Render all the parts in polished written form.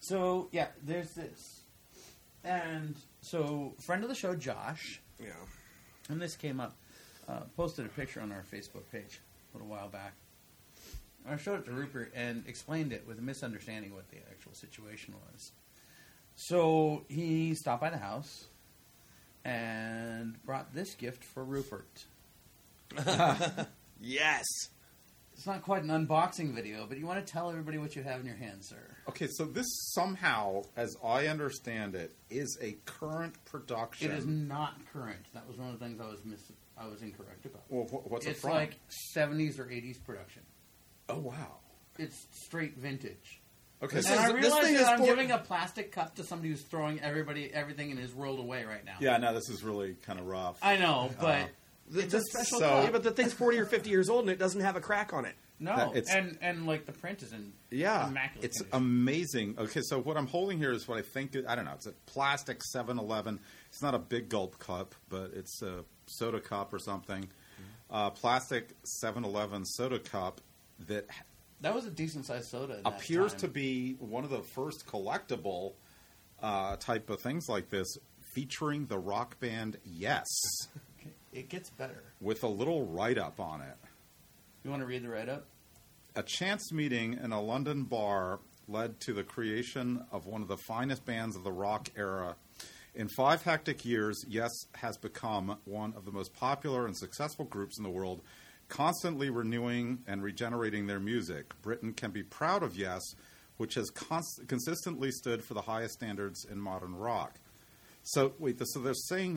So, yeah, there's this. And so, friend of the show, Josh. Yeah. And this came up. Posted a picture on our Facebook page a little while back. I showed it to Rupert and explained it with a misunderstanding what the actual situation was. So he stopped by the house and brought this gift for Rupert. Yes. It's not quite an unboxing video, but you want to tell everybody what you have in your hand, sir. Okay, so this somehow, as I understand it, is a current production. It is not current. That was one of the things I was incorrect about. Well, what's it It's from? like 70s or 80s production. Oh, wow. It's straight vintage. Okay, And so I realize thing that is I'm for- giving a plastic cup to somebody who's throwing everything in his world away right now. yeah, no, this is really kind of rough. I know, but it's a special so- cup. Yeah, but the thing's 40 or 50 years old and it doesn't have a crack on it. No, it's- and like the print is in Yeah. immaculate It's condition. amazing. Okay, so what I'm holding here is what I think, I don't know, it's a plastic 7-Eleven. It's not a big gulp cup, but it's a soda cup or something. Plastic 7-Eleven soda cup that That was a decent sized soda. At that appears time. to be one of the first collectible type of things like this, featuring the rock band Yes, Okay, it gets better. with a little write-up on it. You want to read the write up? A chance meeting in a London bar led to the creation of one of the finest bands of the rock era. In 5 hectic years, Yes has become one of the most popular and successful groups in the world, constantly renewing and regenerating their music. Britain can be proud of Yes, which has consistently stood for the highest standards in modern rock. So, wait, so they're saying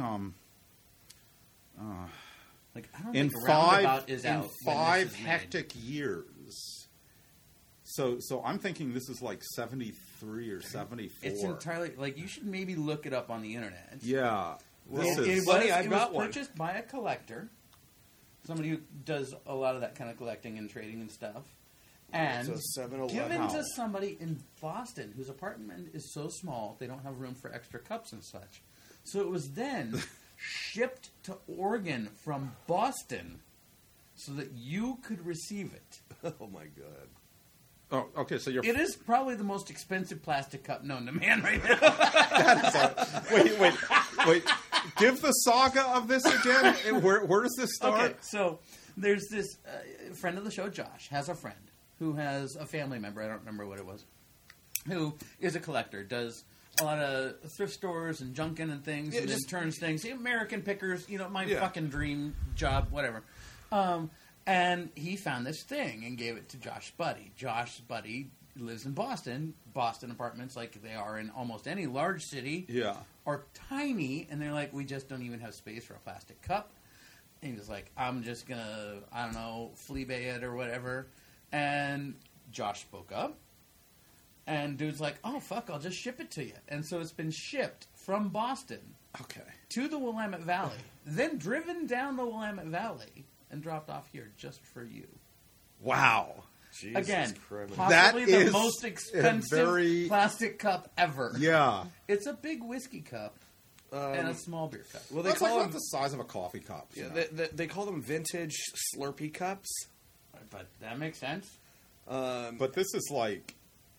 Like I don't in think five Roundabout is out. in when 5 this is made. hectic years. So I'm thinking this is like 73 or 74. It's entirely like you should maybe look it up on the internet. Yeah. This It is, funny, I've got was one. purchased by a collector, somebody who does a lot of that kind of collecting and trading and stuff, and It's a 7-Eleven. given Wow. to somebody in Boston whose apartment is so small they don't have room for extra cups and such. So it was then shipped to Oregon from Boston so that you could receive it. Oh my god. oh, okay, so you're... It is probably the most expensive plastic cup known to man right now. Wait. Give the saga of this again. Where does this start? Okay, so there's this friend of the show, Josh, has a friend who has a family member, I don't remember what it was, who is a collector, does a lot of thrift stores and junking and things, Yeah, and just- then turns things, American Pickers, my Yeah. fucking dream job, whatever. And he found this thing and gave it to Josh's buddy. Josh's buddy lives in Boston. Boston apartments, like they are in almost any large city, Yeah. are tiny, and they're like, we just don't even have space for a plastic cup. And he's like, I'm just gonna, I don't know, fleabay it or whatever. And Josh spoke up, and dude's like, oh fuck, I'll just ship it to you. And so it's been shipped from Boston Okay. to the Willamette Valley, then driven down the Willamette Valley and dropped off here just for you. Wow. Jesus Again, Christ. possibly That the is most a expensive very- plastic cup ever. Yeah. It's a big whiskey cup and a small beer cup. Well, they That's call like them. about the size of a coffee cup. Yeah, you know? they call them vintage Slurpee cups. But that makes sense. But this is like...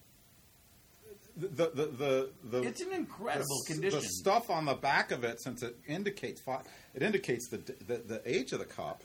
The It's in incredible condition. The stuff on the back of it, since it indicates the age of the cup.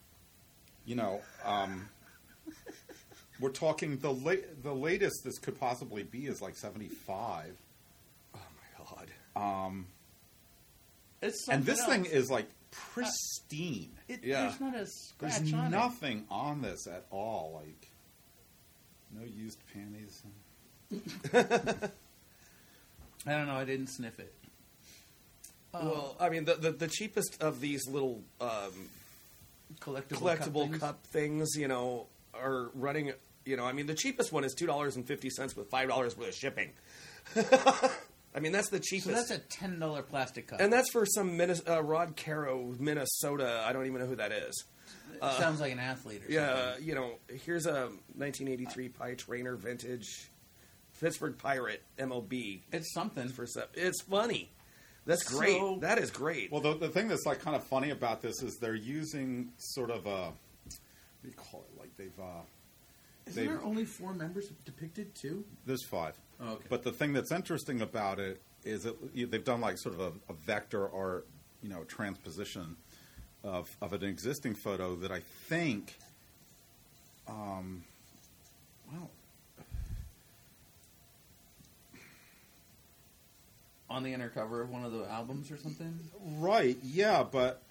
We're talking the latest this could possibly be is like 75, Oh my god. It's and this something thing else. is like pristine. Yeah. There's not a scratch There's on nothing on this at all. Like no used panties. it. I don't know. I didn't sniff it. Well, I mean, the cheapest of these little collectible cup things, are running. I mean, the cheapest one is $2.50 with $5 worth of shipping. I mean, that's the cheapest. So that's a $10 plastic cup. And that's for some Rod Caro, Minnesota. I don't even know who that is. It sounds like an athlete or something. Yeah, here's a 1983 Pie Trainer vintage Pittsburgh Pirate MOB. It's something. It's funny. That's great. So- That is great. Well, the thing that's like kind of funny about this is they're using sort of a what do you call it? Like Isn't there only 4 members depicted too? there's 5. Oh, okay. But the thing that's interesting about it is they've done like sort of a vector art, transposition of an existing photo that I think, On the inner cover of one of the albums or something? right, yeah, but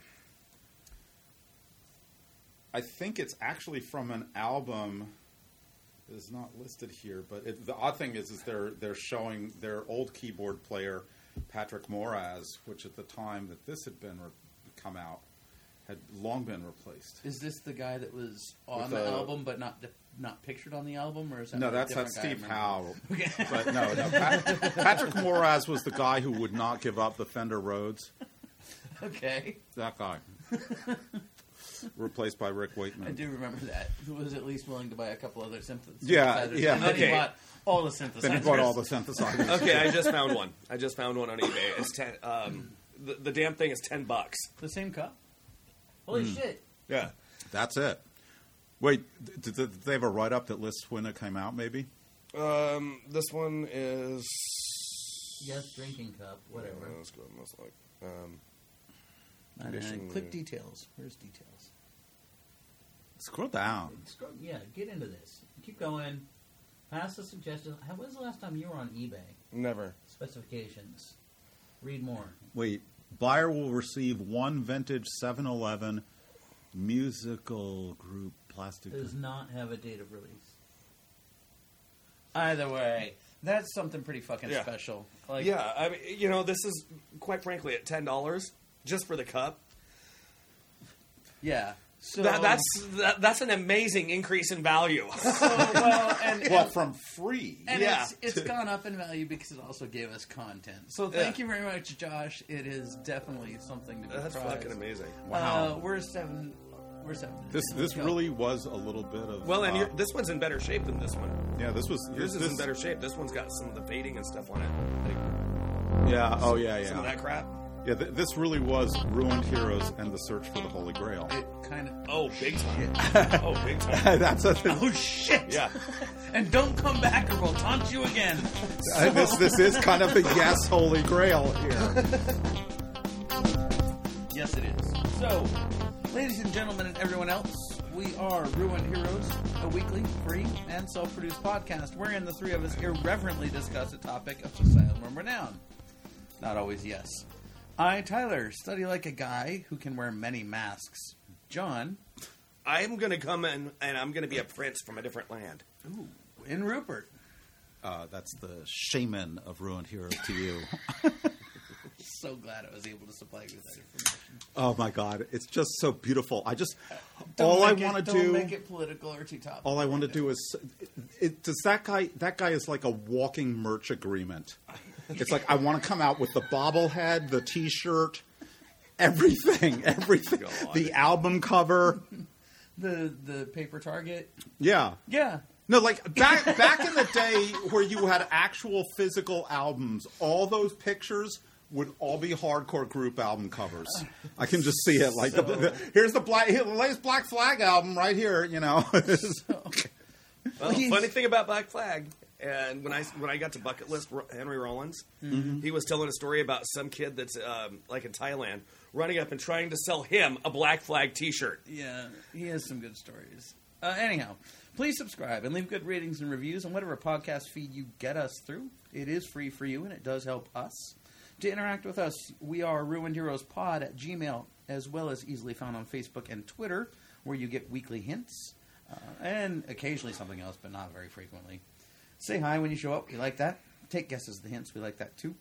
I think it's actually from an album. It is not listed here, but the odd thing is they're showing their old keyboard player, Patrick Moraz, which at the time that this had been come out, had long been replaced. Is this the guy that was on With the the- album but not pictured on the album, or is that No, a that's different guy? Steve I Howe. Okay. But no, Patrick Moraz was the guy who would not give up the Fender Rhodes. Okay, That guy. Replaced by Rick Wakeman. I do remember that. Who was at least willing to buy a couple other synthesizers? Yeah, yeah. And then Okay. he bought all the synthesizers. Then he bought all the synthesizers. Okay, I just found one. on eBay. It's 10. The damn thing is $10. The same cup. Holy shit! Yeah. That's it. Wait, did they have a write-up that lists when it came out, maybe? This one is. Yes, drinking cup. Whatever. Let's go. Most like. I don't know. condition- Click details. Where's details? Scroll down. Yeah, get into this. Keep going. Pass the suggestions. When's the last time you were on eBay? Never. Specifications. Read more. Wait, buyer will receive one vintage 711 musical group plastic. Does not have a date of release. Either way, that's something pretty fucking Yeah. special. Like, Yeah, I mean, this is quite frankly at $10 just for the cup. yeah. So That's an amazing increase in value. What, from free? And Yeah. it's gone up in value because it also gave us content. So thank you very much, Josh. It is definitely something to be That's prized. fucking amazing. Wow. We're seven. This Go. really was a little bit of... Well, and this one's in better shape than this one. yeah, this was... Yours is this, in better shape. This one's got some of the fading and stuff on it. Yeah, oh yeah, Some of yeah. that crap. Yeah, this really was Ruined Heroes and the Search for the Holy Grail. It kind of. Oh, big time. Oh, big time. That's a... Oh shit! Yeah. And don't come back, or we'll taunt you again. this is kind of the yes Holy Grail here. Yes, it is. So, ladies and gentlemen, and everyone else, we are Ruined Heroes, a weekly, free, and self-produced podcast wherein the three of us irreverently discuss a topic of societal renown. Not always yes. I, Tyler, study like a guy who can wear many masks. John, I'm going to come in and I'm going to be a prince from a different land. and Rupert. That's the shaman of Ruined Heroes to you. So glad I was able to supply you with that information. Oh my God, it's just so beautiful. Don't make it political or too topical. All I want to do is, does that guy is like a walking merch agreement. It's like, I want to come out with the bobblehead, the T-shirt, everything, God. the album cover. The paper target. Yeah. Yeah. No, like back in the day where you had actual physical albums, all those pictures would all be hardcore group album covers. I can just see it. Like, here's the latest Black Flag album right here, Well, funny thing about Black Flag, and when I got to Bucket List Henry Rollins, he was telling a story about some kid that's like in Thailand running up and trying to sell him a Black Flag T-shirt. Yeah, he has some good stories. Anyhow, please subscribe and leave good ratings and reviews on whatever podcast feed you get us through. It is free for you, and it does help us. To interact with us, we are Ruined Heroes Pod at Gmail, as well as easily found on Facebook and Twitter, where you get weekly hints, and occasionally something else, but not very frequently. Say hi when you show up. We like that. Take guesses at the hints. We like that, too.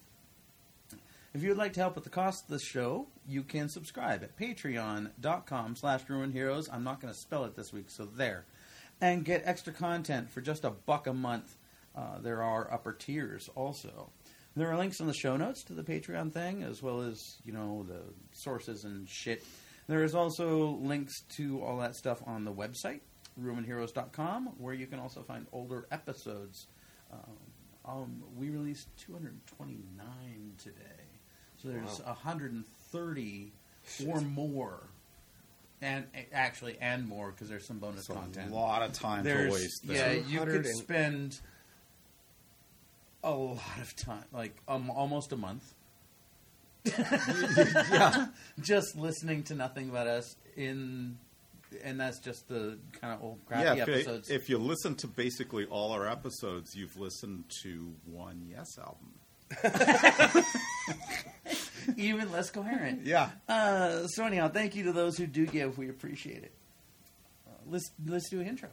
If you would like to help with the cost of the show, you can subscribe at patreon.com/ruinedheroes. I'm not going to spell it this week, so there. And get extra content for just $1 a month. There are upper tiers also. There are links in the show notes to the Patreon thing, as well as, the sources and shit. There is also links to all that stuff on the website, ruinedheroes.com, where you can also find older episodes. We released 229 today. So there's 130 or more. And more, because there's some bonus content. a lot of time to waste there. Yeah, you could spend a lot of time, like almost a month. Yeah. Just listening to nothing but us and that's just the kind of old crappy Yeah, episodes. if you listen to basically all our episodes, you've listened to one Yes album. Even less coherent. Yeah. So anyhow, thank you to those who do give. We appreciate it. Let's do an intro.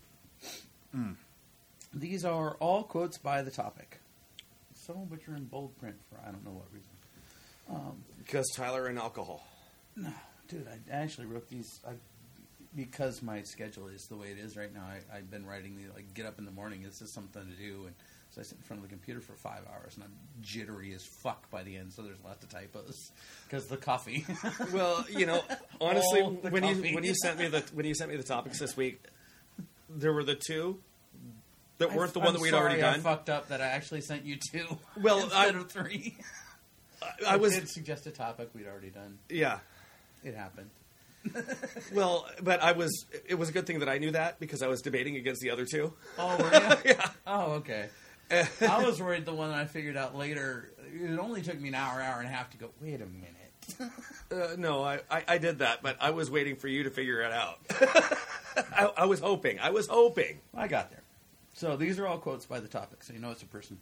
These are all quotes by the topic. Some of which are in bold print for I don't know what reason. Because Tyler and alcohol. No, dude, I actually wrote these because my schedule is the way it is right now. I've been writing the get up in the morning. This is something to do, and so I sit in front of the computer for 5 hours, and I'm jittery as fuck by the end. So there's lots of typos because the coffee. Well, honestly, All the when coffee. you sent me the topics this week, there were the two that weren't the one that we'd already I done. fucked up that I actually sent you two. Well, instead of three. I did suggest a topic we'd already done. Yeah. It happened. Well, but it was a good thing that I knew that because I was debating against the other two. Oh, were you? Yeah. Oh, okay. I was worried the one that I figured out later. It only took me an hour and a half to go, wait a minute. No, I did that, but I was waiting for you to figure it out. I was hoping. I got there. So these are all quotes by the topic, so you know it's a person.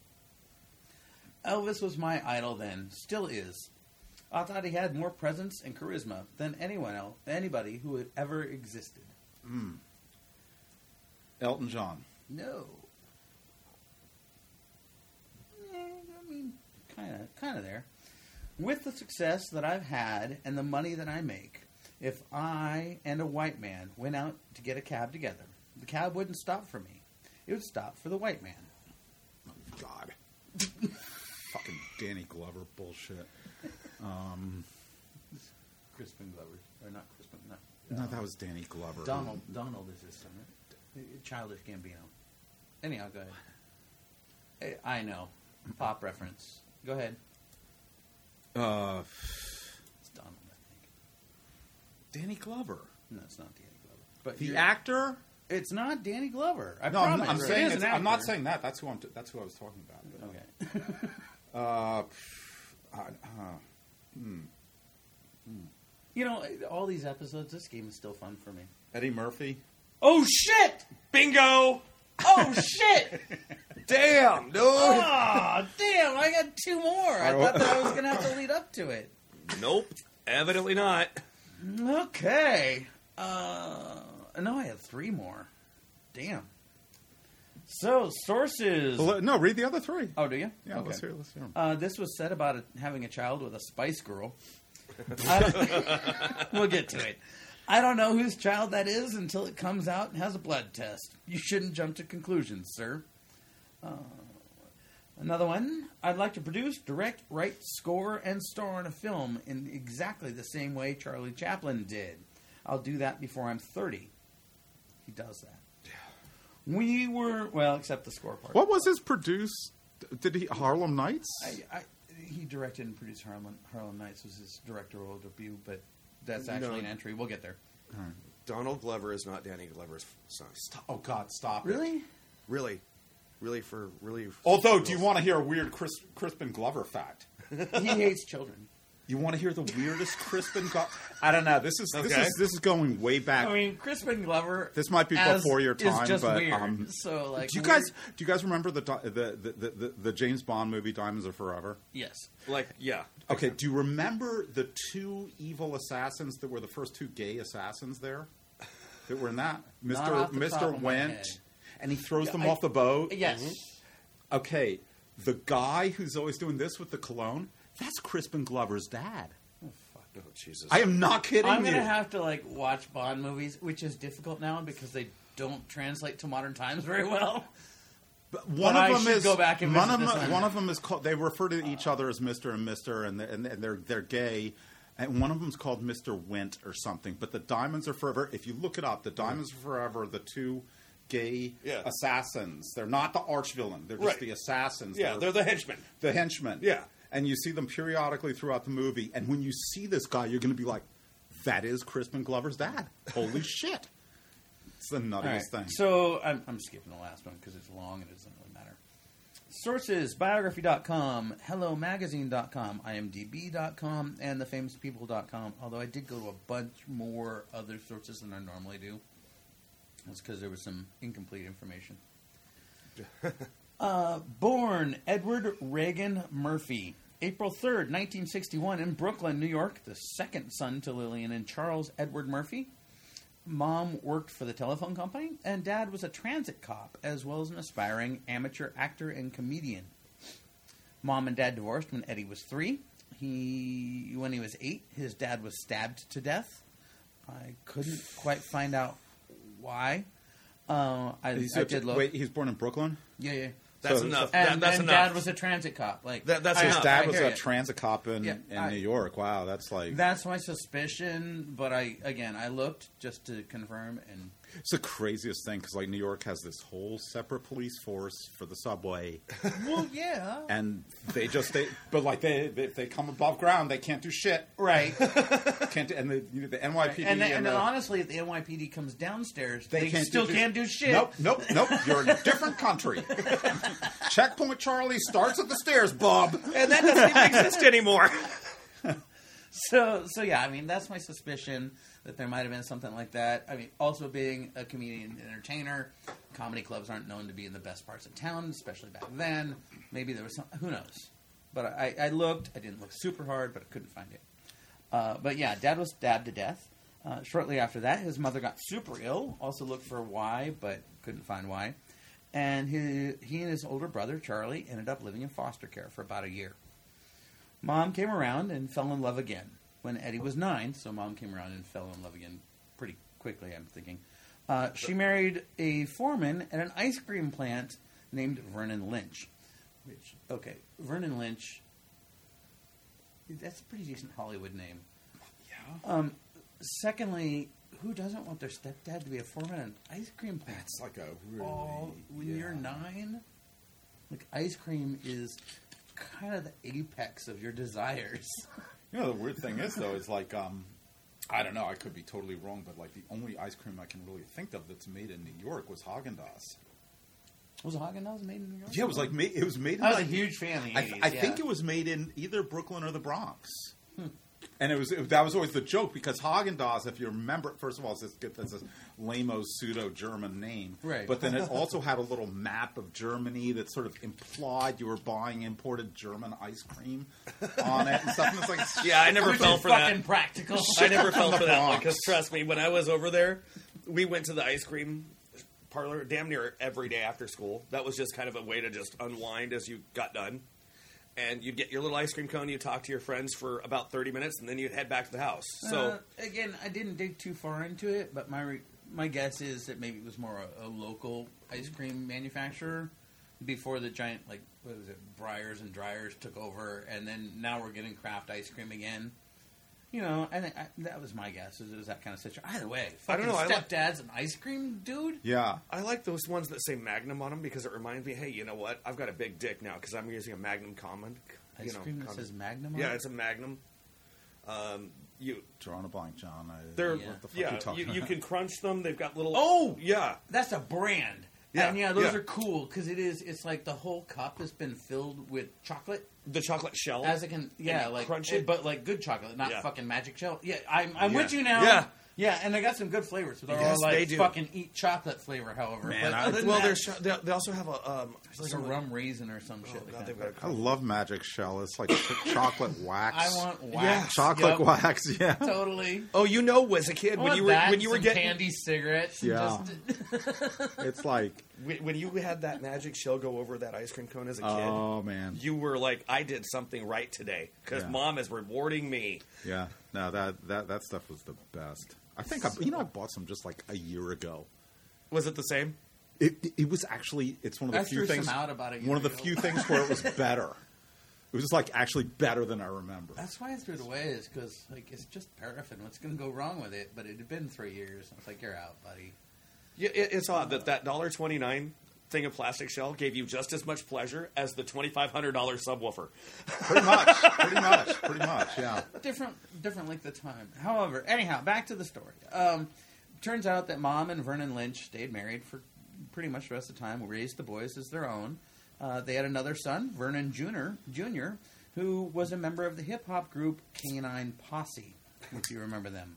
Elvis was my idol then, still is. I thought he had more presence and charisma than anybody who had ever existed. Elton John. No. I mean, kind of there. With the success that I've had and the money that I make, if I and a white man went out to get a cab together, the cab wouldn't stop for me. It would stop for the white man. Oh, God. Fucking Danny Glover bullshit. Crispin Glover. Or not Crispin, no. No, that was Danny Glover. Donald is his son. Childish Gambino. Anyhow, go ahead. I know. Pop reference. Go ahead. It's Donald, I think. Danny Glover. No, it's not Danny Glover. But The actor? It's not Danny Glover. I No, promise. I'm It saying is an I'm not actor. saying that. That's who I was talking about. Okay. Hmm. You know, all these episodes, this game is still fun for me. Eddie Murphy. Oh, shit! Bingo! Oh, shit! Damn, dude! Oh, damn! I got two more. I thought that I was going to have to lead up to it. Nope. Evidently not. Okay. No, I had three more. Damn. So, sources. Well, no, read the other three. Oh, do you? Yeah, Okay. let's hear them. This was said about having a child with a Spice Girl. We'll get to it. I don't know whose child that is until it comes out and has a blood test. You shouldn't jump to conclusions, sir. Another one. I'd like to produce, direct, write, score, and star in a film in exactly the same way Charlie Chaplin did. I'll do that before I'm 30. He does that. We were, well, except the score part. What was his produce? Did he Harlem Nights? He directed and produced Harlem Nights was his directorial debut, but that's actually an entry. We'll get there. Donald Glover is not Danny Glover's son. Oh God, stop! Really? Really. Although, do you want to hear a weird Crispin Glover fact? He hates children. You want to hear the weirdest Crispin Glover? I don't know. This Okay. is going way back. I mean, Crispin Glover. This might be before your time, is just but weird. So, like, do you guys remember the James Bond movie Diamonds Are Forever? Yes. Like, yeah. Okay. Do you remember the two evil assassins that were the first two gay assassins there? That were in that Not off the top Mr. of my Went, head. and he throws them off the boat. Yes. Okay. The guy who's always doing this with the cologne. That's Crispin Glover's dad. Oh, Jesus. I am not kidding I'm you. gonna have to watch Bond movies, which is difficult now because they don't translate to modern times very well. But one I of them should is go back and one visit of this them. one. One of them is called. They refer to each other as Mr. and Mr. and they're gay. And one of them is called Mr. Went or something. But the Diamonds Are Forever. If you look it up, the Diamonds Are Forever. The two gay assassins. They're not the arch villain. They're just the assassins. Yeah, they're the henchmen. The henchmen. Yeah. And you see them periodically throughout the movie. And when you see this guy, you're going to be like, that is Crispin Glover's dad. Holy shit. It's the nuttiest thing. So I'm skipping the last one because it's long and it doesn't really matter. Sources, biography.com, hellomagazine.com, imdb.com, and thefamouspeople.com. Although I did go to a bunch more other sources than I normally do. That's because there was some incomplete information. Born Edward Reagan Murphy, April 3rd, 1961, in Brooklyn, New York, the second son to Lillian and Charles Edward Murphy. Mom worked for the telephone company, and Dad was a transit cop, as well as an aspiring amateur actor and comedian. Mom and Dad divorced when Eddie was 3. When he was 8, his dad was stabbed to death. I couldn't quite find out why. I did look. Wait, he's born in Brooklyn? Yeah. That's So- enough. And That's enough. Dad was a transit cop. Like That's His enough. dad I was hear a ya. transit cop in New York. Wow, that's like... That's my suspicion, but I looked just to confirm, and It's the craziest thing, because like New York has this whole separate police force for the subway. well, yeah, And they if they come above ground, they can't do shit. right. Can't do, and the NYPD And honestly, if the NYPD comes downstairs, they can't still can't do shit. Nope. You're in a different country. Checkpoint Charlie starts at the stairs, Bob. And that doesn't even exist anymore. So yeah, I mean, that's my suspicion that there might have been something like that. I mean, also being a comedian and entertainer, comedy clubs aren't known to be in the best parts of town, especially back then. Maybe there was some, who knows? But I looked. I didn't look super hard, but I couldn't find it. But yeah, Dad was stabbed to death. Shortly after that, his mother got super ill. Also looked for why, but couldn't find why. And he and his older brother, Charlie, ended up living in foster care for about a year. Mom came around and fell in love again when Eddie was 9, so Mom came around and fell in love again pretty quickly, I'm thinking. She married a foreman at an ice cream plant named Vernon Lynch. Vernon Lynch, that's a pretty decent Hollywood name. Yeah. Secondly, who doesn't want their stepdad to be a foreman at an ice cream plant? That's like a really... When you're 9? Like, ice cream is kind of the apex of your desires. You know, the weird thing is, though, is like, I don't know, I could be totally wrong, but like the only ice cream I can really think of that's made in New York was Haagen-Dazs. Was Haagen-Dazs made in New York? Yeah, it was like made in... I was like, a huge fan of the 80s. I think it was made in either Brooklyn or the Bronx. And that was always the joke, because Haagen-Dazs, if you remember, first of all, it's this lame-o pseudo-German name. Right. But then it also had a little map of Germany that sort of implied you were buying imported German ice cream on it and stuff. And it's like, Yeah, I never Which fell is for that. fucking practical. I never fell the for that one, Bronx. because trust me, when I was over there, we went to the ice cream parlor damn near every day after school. That was just kind of a way to just unwind as you got done. And you'd get your little ice cream cone, you'd talk to your friends for about 30 minutes, and then you'd head back to the house. So again, I didn't dig too far into it, but my guess is that maybe it was more a local ice cream manufacturer before the giant, like, what was it, Breyers and Dryers took over, and then now we're getting craft ice cream again. You know, I think that was my guess. It was that kind of situation. Either way, I don't fucking know, I like- stepdad's an ice cream dude. yeah. I like those ones that say Magnum on them because it reminds me, hey, you know what? I've got a big dick now because I'm using a Magnum Common. Ice cream that says Magnum on Yeah, it? it's a Magnum. Drawing a blank, John. They're Yeah. What the fuck yeah. you talking You about? can crunch them. They've got little. Oh! yeah. That's a brand. Yeah, And yeah, those yeah. are cool because it's like the whole cup has been filled with chocolate. The chocolate shell. As it can, yeah, you like crunch it. but like good chocolate, not Yeah. fucking magic shell. Yeah, I'm Yeah. with you now. Yeah. yeah, and they got some good flavors. But they're Yes, all like they do. fucking eat chocolate flavor. However, Man, but I- other than well, that, they also have a it's like a rum raisin or some shit. God, like they've that. got a I love Magic Shell. It's like chocolate wax. I want wax. chocolate Yup, wax. Yeah. Totally. Oh, you know, as a kid I when want you were that, when you were some getting candy cigarettes. Yeah. Just, It's like, when you had that magic shell go over that ice cream cone as a kid. oh man. You were like, I did something right today because Yeah. Mom is rewarding me. Yeah. No, that stuff was the best. I think I bought some just like a year ago. Was it the same? It was actually, it's one of the I few threw things. some out about a year one of the ago. few things where it was better. It was just like actually better than I remember. that's why I threw it away. Is because like it's just paraffin. What's going to go wrong with it? But it had been 3 years. I was like, you're out, buddy. Yeah, it's odd that $1.29 thing of plastic shell gave you just as much pleasure as the $2,500 subwoofer. Pretty much. Yeah. Different length of time. However, anyhow, back to the story. Turns out that Mom and Vernon Lynch stayed married for pretty much the rest of the time, raised the boys as their own. They had another son, Vernon Jr., who was a member of the hip-hop group Canine Posse, if you remember them.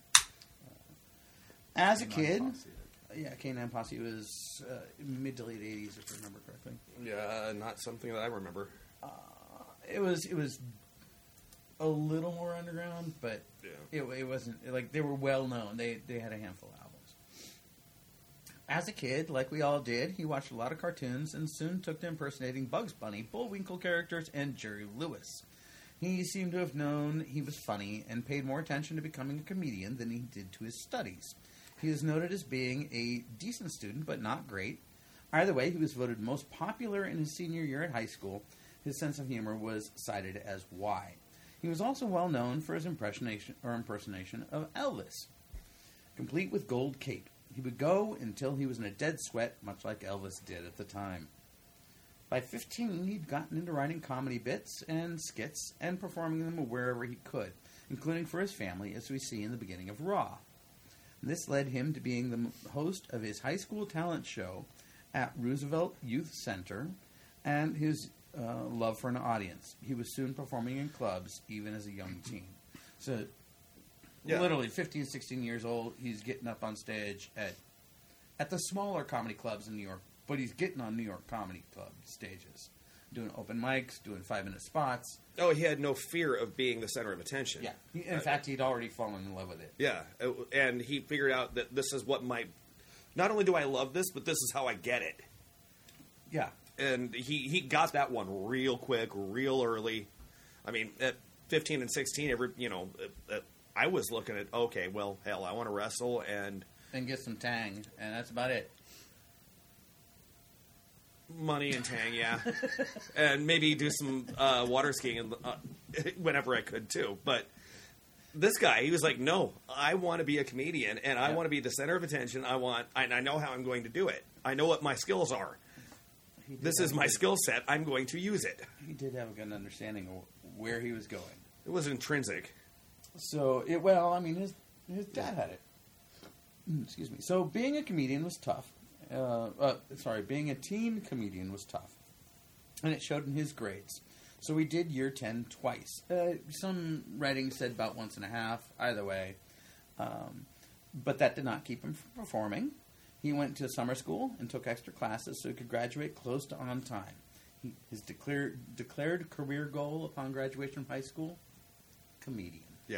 As a kid... Canine Posse was mid to late 80s, if I remember correctly. Yeah, not something that I remember. It was a little more underground, but it wasn't... Like, they were well-known. They had a handful of albums. As a kid, like we all did, he watched a lot of cartoons and soon took to impersonating Bugs Bunny, Bullwinkle characters, and Jerry Lewis. He seemed to have known he was funny and paid more attention to becoming a comedian than he did to his studies. He is noted as being a decent student, but not great. Either way, he was voted most popular in his senior year at high school. His sense of humor was cited as why. He was also well known for his impersonation of Elvis, complete with gold cape. He would go until he was in a dead sweat, much like Elvis did at the time. By 15, he'd gotten into writing comedy bits and skits and performing them wherever he could, including for his family, as we see in the beginning of Raw. This led him to being the host of his high school talent show at Roosevelt Youth Center and his love for an audience. He was soon performing in clubs, even as a young teen. So... Yeah. Literally 15, 16 years old, he's getting up on stage at the smaller comedy clubs in New York, but he's getting on New York comedy club stages, doing open mics, doing 5-minute spots. Oh, he had no fear of being the center of attention. Yeah. In fact, he'd already fallen in love with it. Yeah, and he figured out that this is what not only do I love this, but this is how I get it. Yeah. And he got that one real quick, real early. I mean, at 15 and 16, I was looking at, okay, well, hell, I want to wrestle and get some tang, and that's about it. Money and tang, yeah. And maybe do some water skiing whenever I could, too. But this guy, he was like, no, I want to be a comedian, and I want to be the center of attention. And I know how I'm going to do it. I know what my skills are. This is my skill set. I'm going to use it. He did have a good understanding of where he was going. It was intrinsic. So, his dad had it. Excuse me. So, being a comedian was tough. Being a teen comedian was tough. And it showed in his grades. So, he did year 10 twice. Some writing said about once and a half, either way. But that did not keep him from performing. He went to summer school and took extra classes so he could graduate close to on time. His declared career goal upon graduation from high school, comedian. Yeah.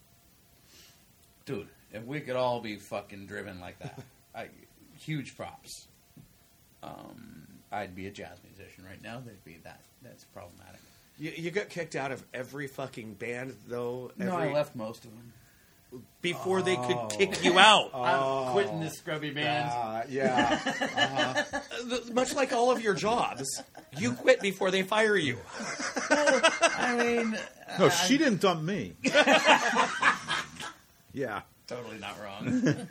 Dude, if we could all be fucking driven like that, huge props. I'd be a jazz musician right now. That's problematic. You got kicked out of every fucking band, though? No, I left most of them. Before they could kick you out. I'm quitting this scrubby band. Yeah. Uh-huh. Much like all of your jobs, you quit before they fire you. No, she didn't dump me. Yeah. Totally not wrong.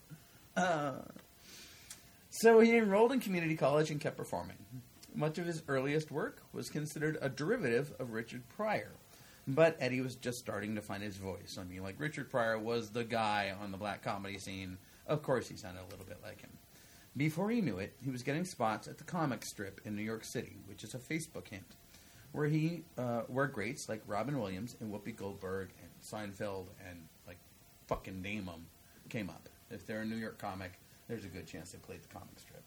So he enrolled in community college and kept performing. Much of his earliest work was considered a derivative of Richard Pryor. But Eddie was just starting to find his voice. Richard Pryor was the guy on the black comedy scene. Of course he sounded a little bit like him. Before he knew it, he was getting spots at the comic strip in New York City, which is a Facebook hint, where greats like Robin Williams and Whoopi Goldberg and Seinfeld and fucking name them came up. If they're a New York comic, there's a good chance they played the comic strip.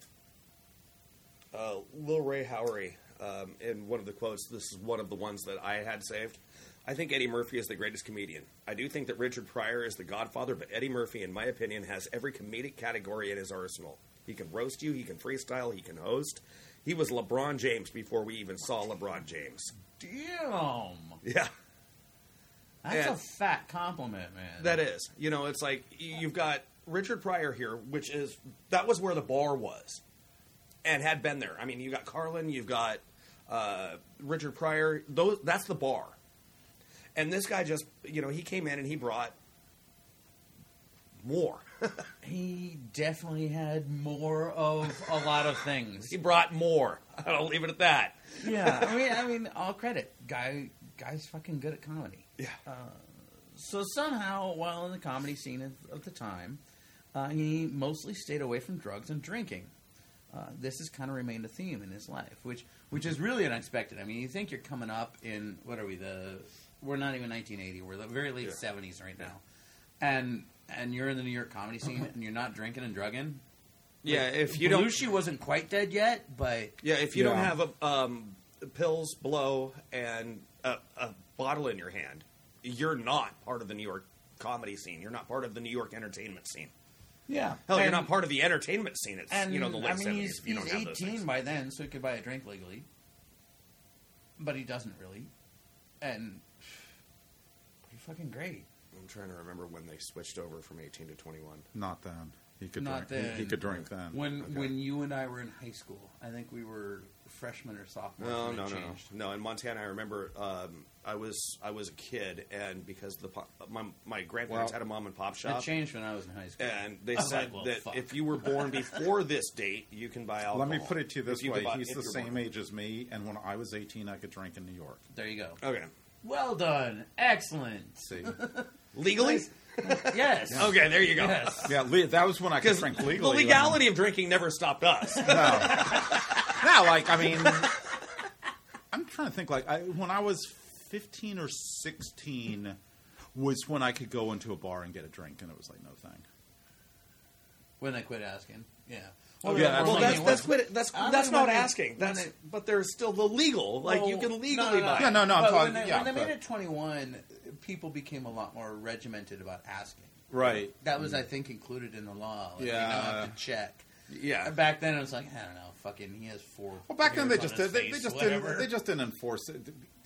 Lil Ray Howery, in one of the quotes, this is one of the ones that I had saved. I think Eddie Murphy is the greatest comedian. I do think that Richard Pryor is the godfather, but Eddie Murphy, in my opinion, has every comedic category in his arsenal. He can roast you, he can freestyle, he can host. He was LeBron James before we even saw LeBron James. Damn! Yeah. That's a fat compliment, man. That is. It's like, you've got Richard Pryor here, that was where the bar was. And had been there. You got Carlin, you've got Richard Pryor. That's the bar. And this guy just, he came in and he brought more. He definitely had more of a lot of things. He brought more. I'll leave it at that. Yeah, all credit. Guy's fucking good at comedy. Yeah. So somehow, while in the comedy scene of the time, he mostly stayed away from drugs and drinking. this has kind of remained a theme in his life, which is really unexpected. I mean, you think you're coming up in, what are we, we're not even 1980, we're the very late 70s right now. And you're in the New York comedy scene, and you're not drinking and drugging. Yeah, Like, if you Belushi wasn't quite dead yet, but... Yeah, if you don't have pills, blow, and a bottle in your hand, you're not part of the New York comedy scene. You're not part of the New York entertainment scene. Yeah. Hell, you're not part of the entertainment scene. It's, And, the late 70s. he's if you don't have those 18 things. by then, so he could buy a drink legally. But he doesn't really. And pretty fucking great. I'm trying to remember when they switched over from 18 to 21. Not then. He could Not drink. then. He could drink then. When you and I were in high school, I think we were freshmen or sophomores. when it changed. No. In Montana, I remember I was a kid, and because my grandparents had a mom and pop It shop, changed when I was in high school. and they I was said like, well, that fuck. if you were born before this date, you can buy alcohol. Let me put it to you this If you way: could buy- he's if the you're same born- age as me, and when I was 18, I could drink in New York. There you go. Okay, Well done. Excellent. See, legally. Yes. Okay, there you go. Yes. yeah, that was when I could Because drink the legally. legality of drinking never stopped us. No, like I mean, I'm trying to think. Like when I was 15 or 16, was when I could go into a bar and get a drink, and it was like no thing. When they quit asking. Yeah. Yeah, Well, that's I that's mean, not when they- asking. when That's they- but there's still the legal. Like you can legally buy. Yeah, no, I'm But talking. when yeah, they made but- it 21, people became a lot more regimented about asking. right. That was, I think, included in the law. Like, Yeah. You now have to check. Yeah. Back then, it was like, I don't know, fucking, he has 4. Well, back then they hairs just on his did. They face, just whatever. didn't. They just didn't enforce it.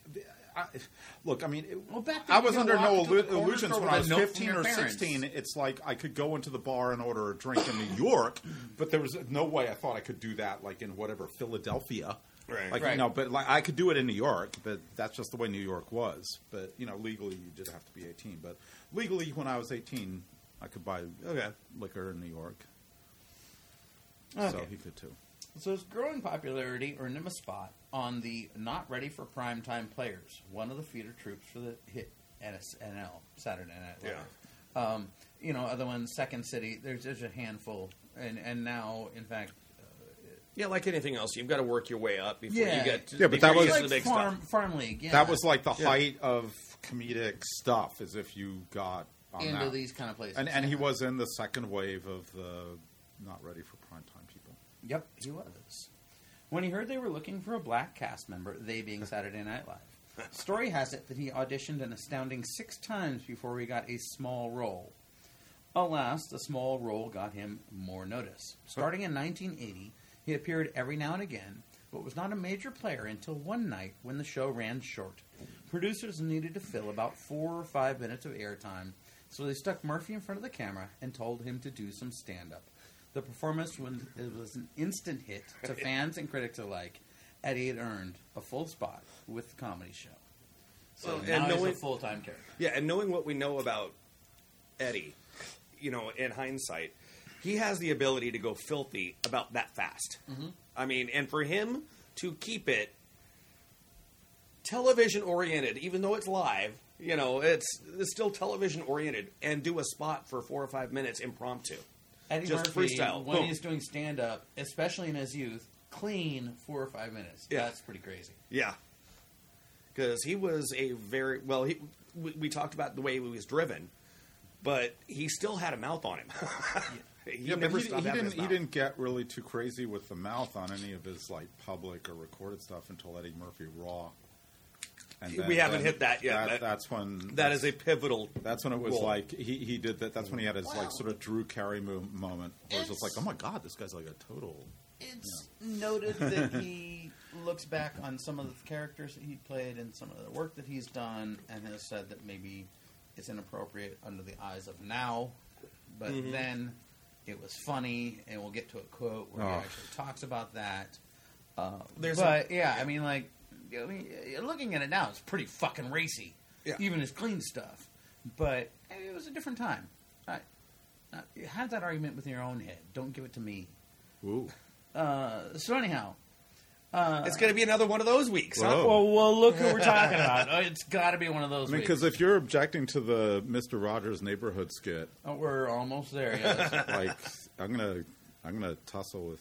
Look, I mean, Well, back then I was you could under walk no into the corner illusions store when with I a was note from 15 your or parents. 16. It's like I could go into the bar and order a drink in New York, but there was no way I thought I could do that, like in whatever Philadelphia. Right. Like Right. but like I could do it in New York, but that's just the way New York was. But legally you did have to be 18. But legally, when I was 18, I could buy liquor in New York. So Okay. he could too. So his growing popularity earned him a spot on the Not Ready for Primetime Players, one of the feeder troops for the hit SNL, Saturday Night Live. Yeah. Other ones, Second City, there's a handful. And now, in fact... Yeah, like anything else, you've got to work your way up before Yeah. you get to, Yeah, but before that you was- get to like the big stuff. Farm League, yeah. That was like the Yeah. height of comedic stuff, as if you got on into that. these kind of places. And he was in the second wave of the Not Ready for Primetime people. Yep, he was. When he heard they were looking for a black cast member, they being Saturday Night Live, story has it that he auditioned an astounding 6 times before he got a small role. Alas, the small role got him more notice. Starting in 1980, he appeared every now and again, but was not a major player until one night when the show ran short. Producers needed to fill about 4 or 5 minutes of airtime, so they stuck Murphy in front of the camera and told him to do some stand-up. The performance was an instant hit to fans and critics alike. Eddie had earned a full spot with the comedy show. So Well, now and he's knowing- a full-time character. Yeah, and knowing what we know about Eddie, in hindsight, he has the ability to go filthy about that fast. Mm-hmm. I mean, and for him to keep it television oriented, even though it's live, it's still television oriented, and do a spot for 4 or 5 minutes impromptu. Eddie Just Murphy, freestyle. when Boom. he's doing stand-up, especially in his youth, clean 4 or 5 minutes. Yeah. That's pretty crazy. Yeah, because he was a very we talked about the way he was driven, but he still had a mouth on him. He But never he stopped having his didn't. He mouth. didn't get really too crazy with the mouth on any of his like public or recorded stuff until Eddie Murphy Raw. And We haven't hit that yet. That's when. That is a pivotal. That's when it was role. like he did that. That's when he had his like sort of Drew Carey moment, where it's just like, oh my god, this guy's like a total. It's noted that he looks back on some of the characters that he played and some of the work that he's done and has said that maybe it's inappropriate under the eyes of now, but then it was funny, and we'll get to a quote where he actually talks about that. You're looking at it now, it's pretty fucking racy, even his clean stuff. But it was a different time. Have that argument with your own head. Don't give it to me. Ooh. So anyhow, It's going to be another one of those weeks. Huh? Whoa. well, look who we're talking about. It's got to be one of those. I mean, weeks. because if you're objecting to the Mr. Rogers neighborhood skit, We're almost there. Yes. like I'm gonna tussle with you.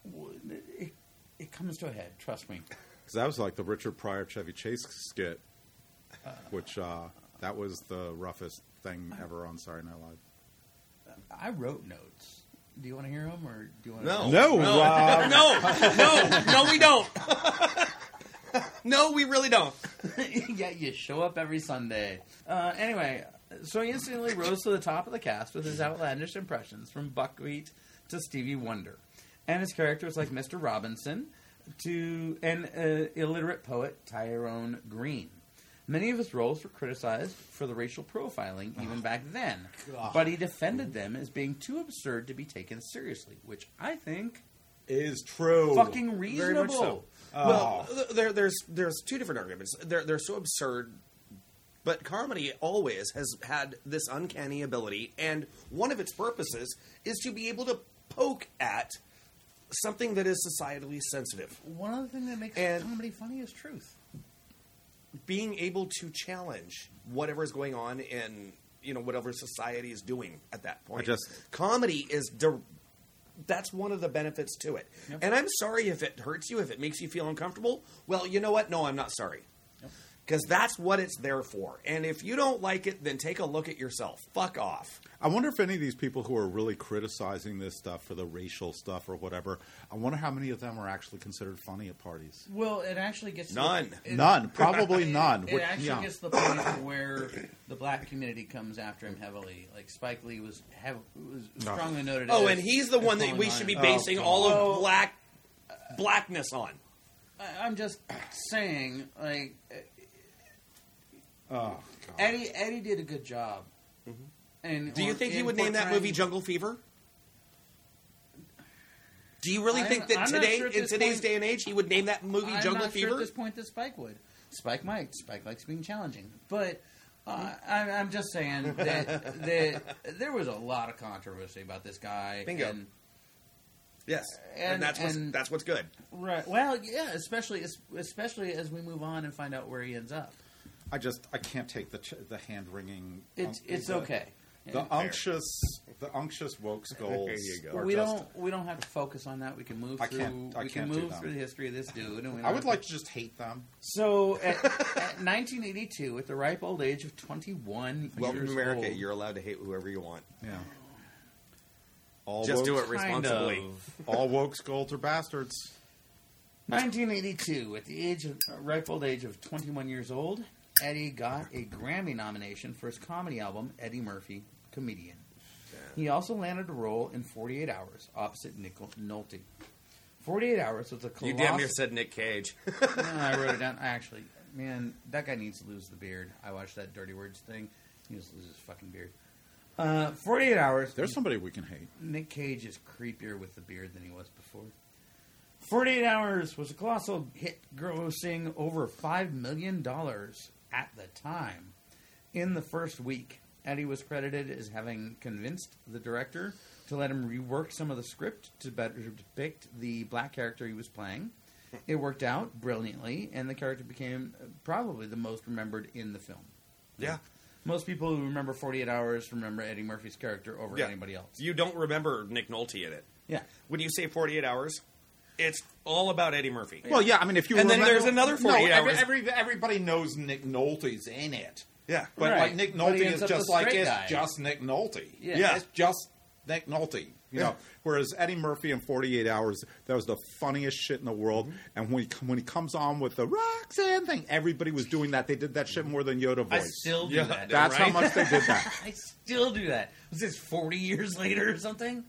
it comes to a head. Trust me. Because that was like the Richard Pryor Chevy Chase skit, which that was the roughest thing ever on Saturday Night Live. I wrote notes. Do you want to hear them, or do you want No. to? No, No, we don't. No, we really don't. Yeah, you show up every Sunday. Anyway, so he instantly rose to the top of the cast with his outlandish impressions, from Buckwheat to Stevie Wonder, and his characters like Mr. Robinson to an illiterate poet, Tyrone Green. Many of his roles were criticized for the racial profiling even back then, but he defended them as being too absurd to be taken seriously, which I think is true. fucking Very reasonable. much so. Well, there's two different arguments. They're so absurd, but comedy always has had this uncanny ability, and one of its purposes is to be able to poke at something that is societally sensitive. One other thing that makes And- comedy funny is truth. Being able to challenge whatever is going on in whatever society is doing at that point. Comedy is that's one of the benefits to it. Yep. And I'm sorry if it hurts you, if it makes you feel uncomfortable. Well, you know what? No, I'm not sorry. Because that's what it's there for. And if you don't like it, then take a look at yourself. Fuck off. I wonder if any of these people who are really criticizing this stuff for the racial stuff or whatever, I wonder how many of them are actually considered funny at parties. Well, it actually gets None. None. Probably none. It actually gets to the point where the black community comes after him heavily. Like Spike Lee was strongly noted. Oh, as, and he's the as one that falling we on should be him. basing all of blackness on. I'm just saying, like Oh, God. Eddie did a good job. And Do you think he would name that portraying- movie Jungle Fever? Do you really think that I'm not today, sure at in this today's point- day and age, he would name that movie I'm Jungle not Fever? sure at this point that Spike would. Spike might. Spike likes being challenging. But I'm just saying that there was a lot of controversy about this guy. Bingo. And, Yes, and that's what's good. right. Well, yeah, especially as we move on and find out where he ends up. I can't take the hand wringing. It's okay. The unctuous woke skulls. There you go. are We just- don't have to focus on that. We can move I through. can't- I we can can't do move that. through the history of this dude. And we I don't would have like to just hate them. So, at 1982, at the ripe old age of 21 Welcome years to America. old, You're allowed to hate whoever you want. Yeah. All Just do woke- it responsibly. kind of. All woke skulls are bastards. 1982, at the ripe old age of 21 years old, Eddie got a Grammy nomination for his comedy album, Eddie Murphy, Comedian. He also landed a role in 48 Hours, opposite Nick Nolte. 48 Hours was a colossal... You damn near said Nick Cage. No, I wrote it down. Actually, man, that guy needs to lose the beard. I watched that Dirty Words thing. He needs to lose his fucking beard. 48 Hours. There's somebody we can hate. Nick Cage is creepier with the beard than he was before. 48 Hours was a colossal hit, grossing over $5 million at the time. In the first week, Eddie was credited as having convinced the director to let him rework some of the script to better depict the black character he was playing. It worked out brilliantly, and the character became probably the most remembered in the film. Yeah. Most people who remember 48 Hours remember Eddie Murphy's character over Yeah. anybody else. You don't remember Nick Nolte in it. Yeah. When you say 48 Hours, it's all about Eddie Murphy. Well, yeah, I mean, if you And then remember, there's another 48 hours. Everybody knows Nick Nolte's in it. Yeah. But Right. like Nick But he Nolte ends is up just the like straight it's guy. just Nick Nolte. Yeah. It's just Nick Nolte. You know, whereas Eddie Murphy in 48 Hours, that was the funniest shit in the world. And when he comes on with the Roxanne thing, everybody was doing that. They did that shit more than Yoda I voice. still do Yeah, that. That's how right? much they did that. I still do that. Was this 40 years later or something?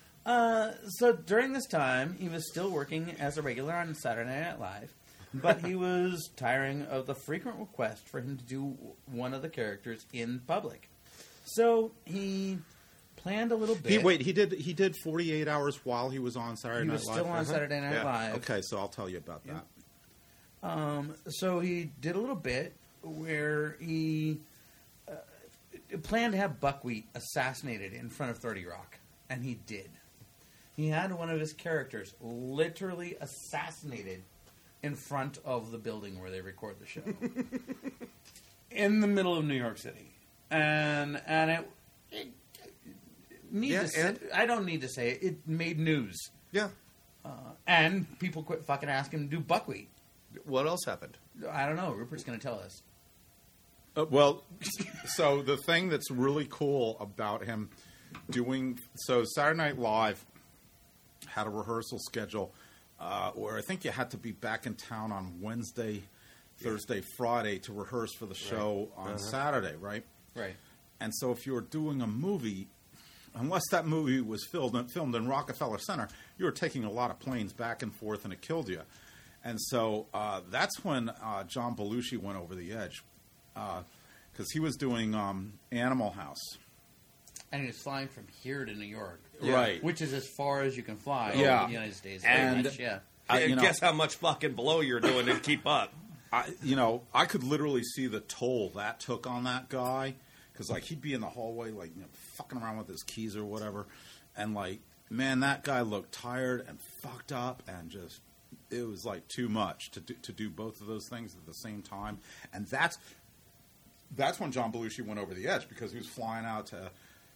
So during this time, he was still working as a regular on Saturday Night Live, but he was tiring of the frequent request for him to do one of the characters in public. So he planned a little bit. He did 48 Hours while he was on Saturday He Night was Live. still on Saturday Night Yeah. Live. Okay, so I'll tell you about that. So he did a little bit where he planned to have Buckwheat assassinated in front of 30 Rock, and he did. He had one of his characters literally assassinated in front of the building where they record the show, in the middle of New York City, and I don't need to say it. It made news. Yeah. And people quit fucking asking him to do buckwheat. What else happened? I don't know. Rupert's going to tell us. Well, so the thing that's really cool about him doing so Saturday Night Live had a rehearsal schedule where I think you had to be back in town on Wednesday, Thursday, Friday to rehearse for the show on Saturday, right? Right. And so if you were doing a movie, unless that movie was filmed in Rockefeller Center, you were taking a lot of planes back and forth, and it killed you. And so that's when John Belushi went over the edge, because he was doing Animal House. And he was flying from here to New York. Right. Which is as far as you can fly Yeah. in the United States. And- Pretty much, And guess how much fucking blow you're doing to keep up. I could literally see the toll that took on that guy, because like he'd be in the hallway like fucking around with his keys or whatever, and like man, that guy looked tired and fucked up, and just it was like too much to do both of those things at the same time, and that's when John Belushi went over the edge, because he was flying out to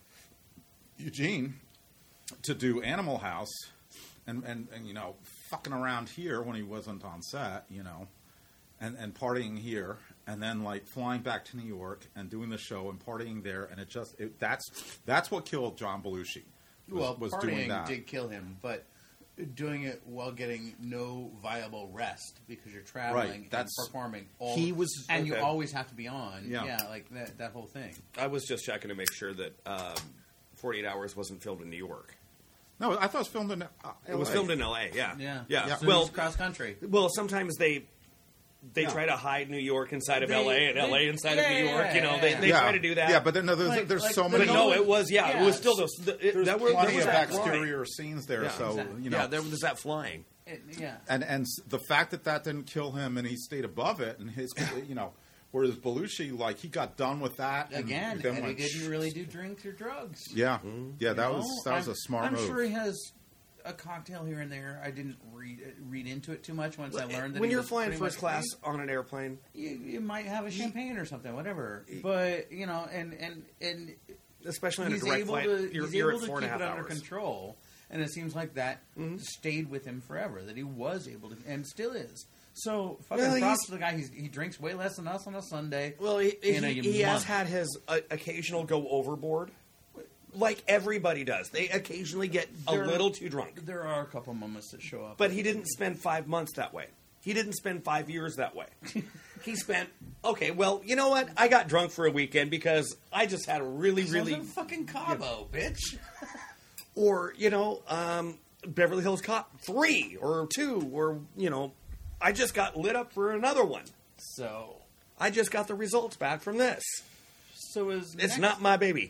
Eugene to do Animal House, and fucking around here when he wasn't on set, and partying here, and then like flying back to New York and doing the show and partying there, and that's what killed John Belushi. Was partying doing that. did kill him, but doing it while getting no viable rest because you're traveling Right, and that's- performing. he was- and you okay. always have to be on. Yeah. Like that whole thing. I was just checking to make sure that 48 Hours wasn't filmed in New York. No, I thought it was filmed in. It was filmed in L.A. Yeah, Yeah. So Well, it's cross country. well, sometimes they Yeah. try to hide New York inside of They- L.A. and L.A. inside of New York. They yeah. try to do that. Yeah, but then no, Like- there's like so the many. But no, it was it was still those. There's That plenty was of that flying. exterior scenes there, Yeah, so exactly. There was that flying. Yeah. And the fact that didn't kill him and he stayed above it, and his whereas Belushi, like, he got done with that and Again, then and he went, didn't really do drinks or drugs. Yeah, yeah, that You was know? a smart I'm move. sure he has a cocktail here and there. I didn't read into it too much once I learned that When he you're was flying pretty first much class free. on an airplane, You might have a champagne or something, whatever. But and especially on a he's direct able flight, to you're able at to 4.5 keep it under hours. control. And it seems like that stayed with him forever. That he was able to, and still is. So fucking Well, props to the guy. He drinks way less than us on a Sunday. Well, in a he has month. had his occasional go overboard, like everybody does. They occasionally get a There- little too drunk. There are a couple moments that show up, But he didn't spend 5 months that way. He didn't spend 5 years that way. He spent, okay, well, you know what? I got drunk for a weekend because I just had a really, I was really... in fucking Cabo, bitch. Or, Beverly Hills Cop 3 or 2 or, I just got lit up for another one. So I just got the results back from this. his It's next- not my baby.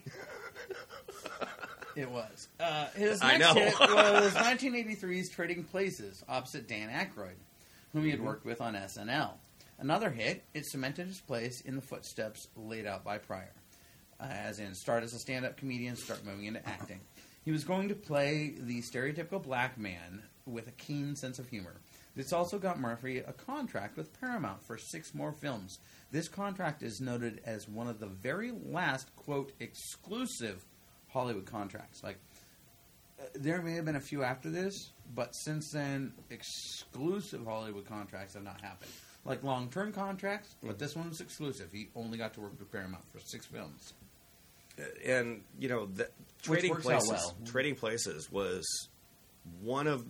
It was. His I next know. hit was 1983's Trading Places, opposite Dan Aykroyd, whom he had worked with on SNL. Another hit, it cemented his place in the footsteps laid out by Pryor. As in, start as a stand-up comedian, start moving into acting. He was going to play the stereotypical black man with a keen sense of humor. This also got Murphy a contract with Paramount for 6 more films. This contract is noted as one of the very last, quote, exclusive Hollywood contracts. Like, there may have been a few after this, but since then, exclusive Hollywood contracts have not happened. Like long-term contracts, but this one was exclusive. He only got to work with Paramount for 6 films. And, the Trading works out Places, well. Trading Places was one of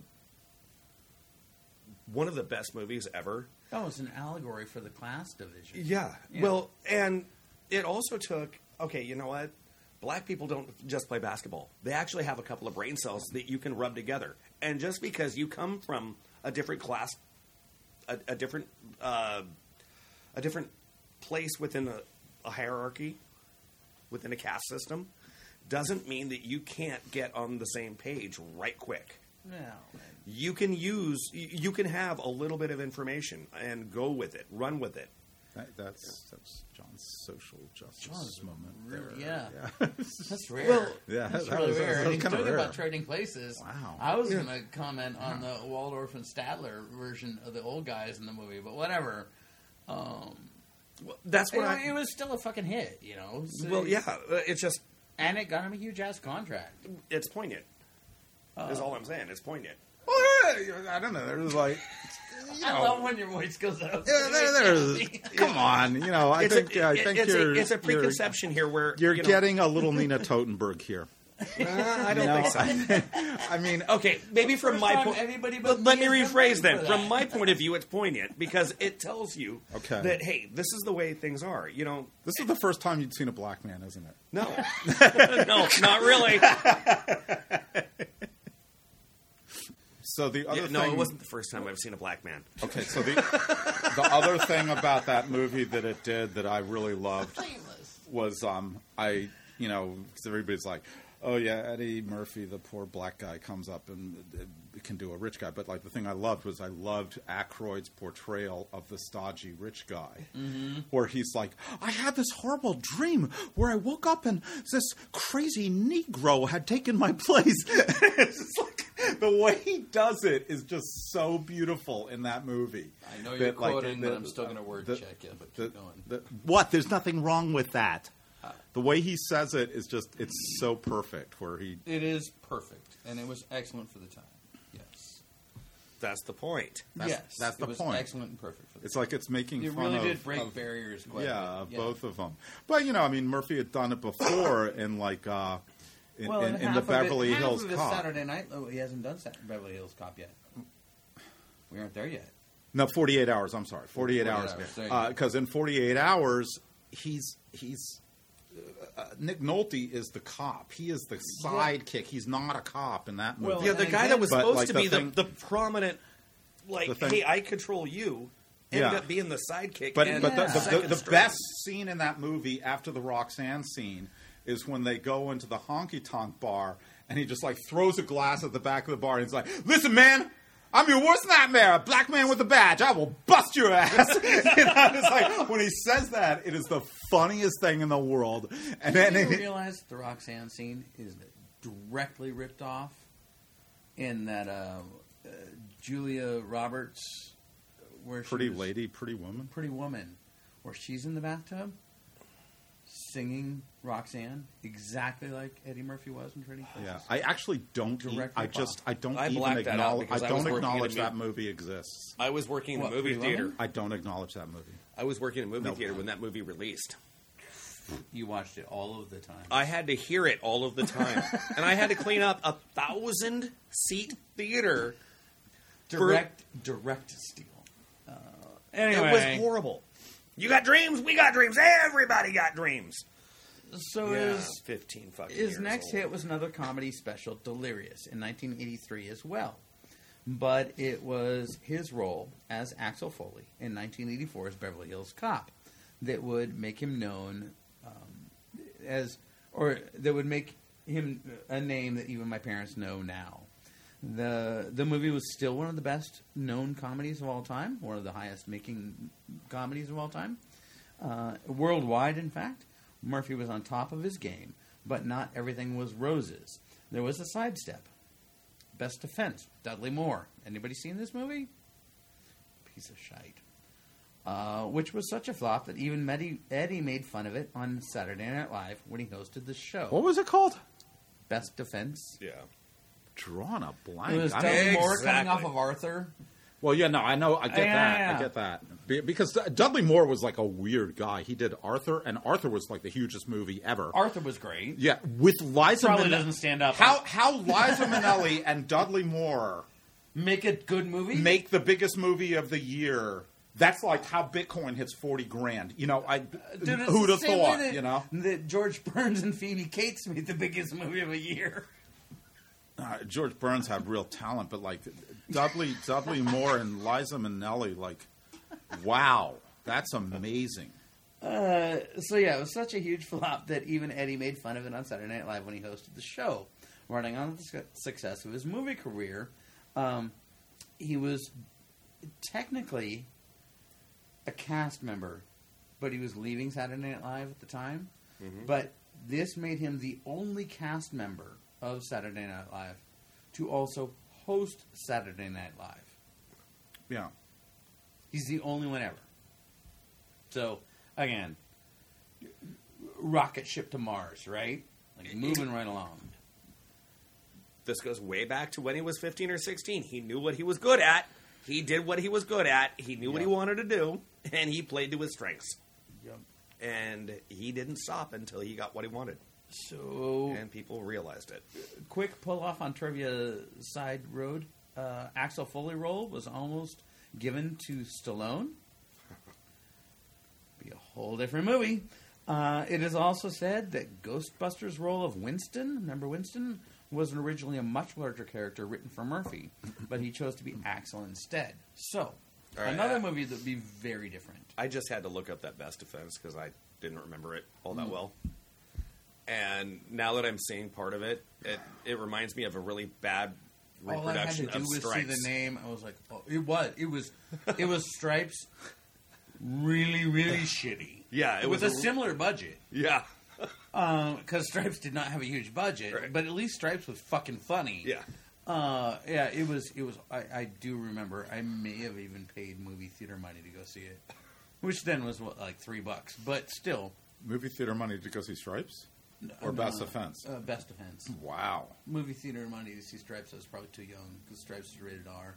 the best movies ever. That was an allegory for the class division. Yeah. Yeah. Well, and it also took, okay, you know what? Black people don't just play basketball. They actually have a couple of brain cells that you can rub together. And just because you come from a different class, a different place within a hierarchy, within a caste system, doesn't mean that you can't get on the same page right quick. No. You can have a little bit of information and go with it, run with it. That's John's social justice John's moment. really- there. yeah. That's rare. Well, Yeah, That's that really was- rare. that And was he's kinda talking rare. about Trading Places. Wow. I was going to comment on the Waldorf and Statler version of the old guys in the movie, but whatever. That's what It was still a fucking hit, So- Well, yeah, it's just And it got him a huge ass contract. it's poignant. Is all I'm saying. It's poignant. I don't know. There's like, I love when your voice goes up. there's come on. I think it's a preconception here where you're getting a little Nina Totenberg here. I don't think so. I mean, okay, maybe from my point. But let me rephrase then. From my point of view, it's poignant because it tells you that hey, this is the way things are. This is the first time you'd seen a black man, isn't it? No, no, not really. So the other thing, no, it wasn't the first time I've seen a black man. Okay, so the other thing about that movie that it did that I really loved was because everybody's like, oh yeah, Eddie Murphy, the poor black guy, comes up and can do a rich guy. But like the thing I loved was I loved Aykroyd's portrayal of the stodgy rich guy, where he's like, I had this horrible dream where I woke up and this crazy Negro had taken my place. It's just like the way he does it is just so beautiful in that movie. I know you're quoting, but I'm still going to word check you. But keep going. What? There's nothing wrong with that. The way he says it is it's so perfect. It is perfect, and it was excellent for the time. Yes, that's the point. That's the point. point. Excellent and perfect for the time. It's like it's making it fun really of. did break barriers quite a bit. Both of them. But Murphy had done it before in like in the Beverly Hills Cop. Saturday Night. Oh, he hasn't done Beverly Hills Cop yet. We aren't there yet. No, 48 Hours. I'm sorry, 48 hours. Because in 48 Hours, he's. Nick Nolte is the cop. He is the sidekick. He's not a cop in that movie. Well, the guy that was supposed to be the prominent, hey, I control you, ended up being the sidekick. But the best scene in that movie after the Roxanne scene is when they go into the honky tonk bar and he just like throws a glass at the back of the bar and he's like, "Listen, man, I'm your worst nightmare, a black man with a badge. I will bust your ass." It's like, when he says that, it is the funniest thing in the world. And then you realize the Roxanne scene is directly ripped off in that Julia Roberts, where Pretty Woman, where she's in the bathtub singing Roxanne exactly like Eddie Murphy was in Trading Places. Yeah, I actually don't. I don't acknowledge that movie exists. I was working in a movie theater. I don't acknowledge that movie. I was working in a movie theater when that movie released. You watched it all of the time. I had to hear it all of the time, and I had to clean up a 1,000-seat theater. Direct steal. Anyway, it was horrible. You got dreams, we got dreams, everybody got dreams. So his 15 fucking his next hit was another comedy special, Delirious, in 1983 as well. But it was his role as Axel Foley in 1984's Beverly Hills Cop that would make him known that would make him a name that even my parents know now. The movie was still one of the best known comedies of all time, one of the highest making comedies of all time. Worldwide, in fact, Murphy was on top of his game, but not everything was roses. There was a sidestep. Best Defense, Dudley Moore. Anybody seen this movie? Piece of shite. Which was such a flop that even Eddie made fun of it on Saturday Night Live when he hosted the show. What was it called? Best Defense. Yeah. Drawn a blank. It was Dudley Moore coming off of Arthur. Well, yeah, no, I know, I get that. I get that. Because Dudley Moore was like a weird guy. He did Arthur, and Arthur was like the hugest movie ever. Arthur was great. Yeah, with Liza Minnelli. Doesn't stand up. How Liza Minnelli and Dudley Moore make a good movie? Make the biggest movie of the year. That's like how Bitcoin hits $40,000. Who'd have thought? That George Burns and Phoebe Cates made the biggest movie of a year. George Burns had real talent, but like Dudley Moore and Liza Minnelli, like, wow, that's amazing. So yeah, it was such a huge flop that even Eddie made fun of it on Saturday Night Live when he hosted the show. Running on the success of his movie career, he was technically a cast member, but he was leaving Saturday Night Live at the time. Mm-hmm. But this made him the only cast member of Saturday Night Live to also host Saturday Night Live. Yeah. He's the only one ever. So, again, rocket ship to Mars, right? Like moving right along. this goes way back to when he was 15 or 16. He knew what he was good at. He did what he was good at. He knew what he wanted to do, and he played to his strengths. Yep. And he didn't stop until he got what he wanted. So, And people realized it. quick pull off on trivia side road. Axel Foley role was almost given to Stallone. Be a whole different movie. It is also said that Ghostbusters' role of Winston, remember Winston, was originally a much larger character written for Murphy, but he chose to be Axel instead. So, right, another movie that would be very different. I just had to look up that Best Defense because I didn't remember it all that well. And now that I'm seeing part of it, it reminds me of a really bad reproduction All I had to do of was Stripes. see the name. I was like, oh, it was Stripes, really, really shitty. Yeah, it with was a similar budget. Yeah. Because Stripes did not have a huge budget, Right. but at least Stripes was fucking funny. Yeah. Yeah, it was. I do remember. I may have even paid movie theater money to go see it, which then was what, like $3, but still. Movie theater money to go see Stripes? Or No, Best Defense? Best Defense. Wow. Movie theater money to see Stripes. I was probably too young because Stripes is rated R.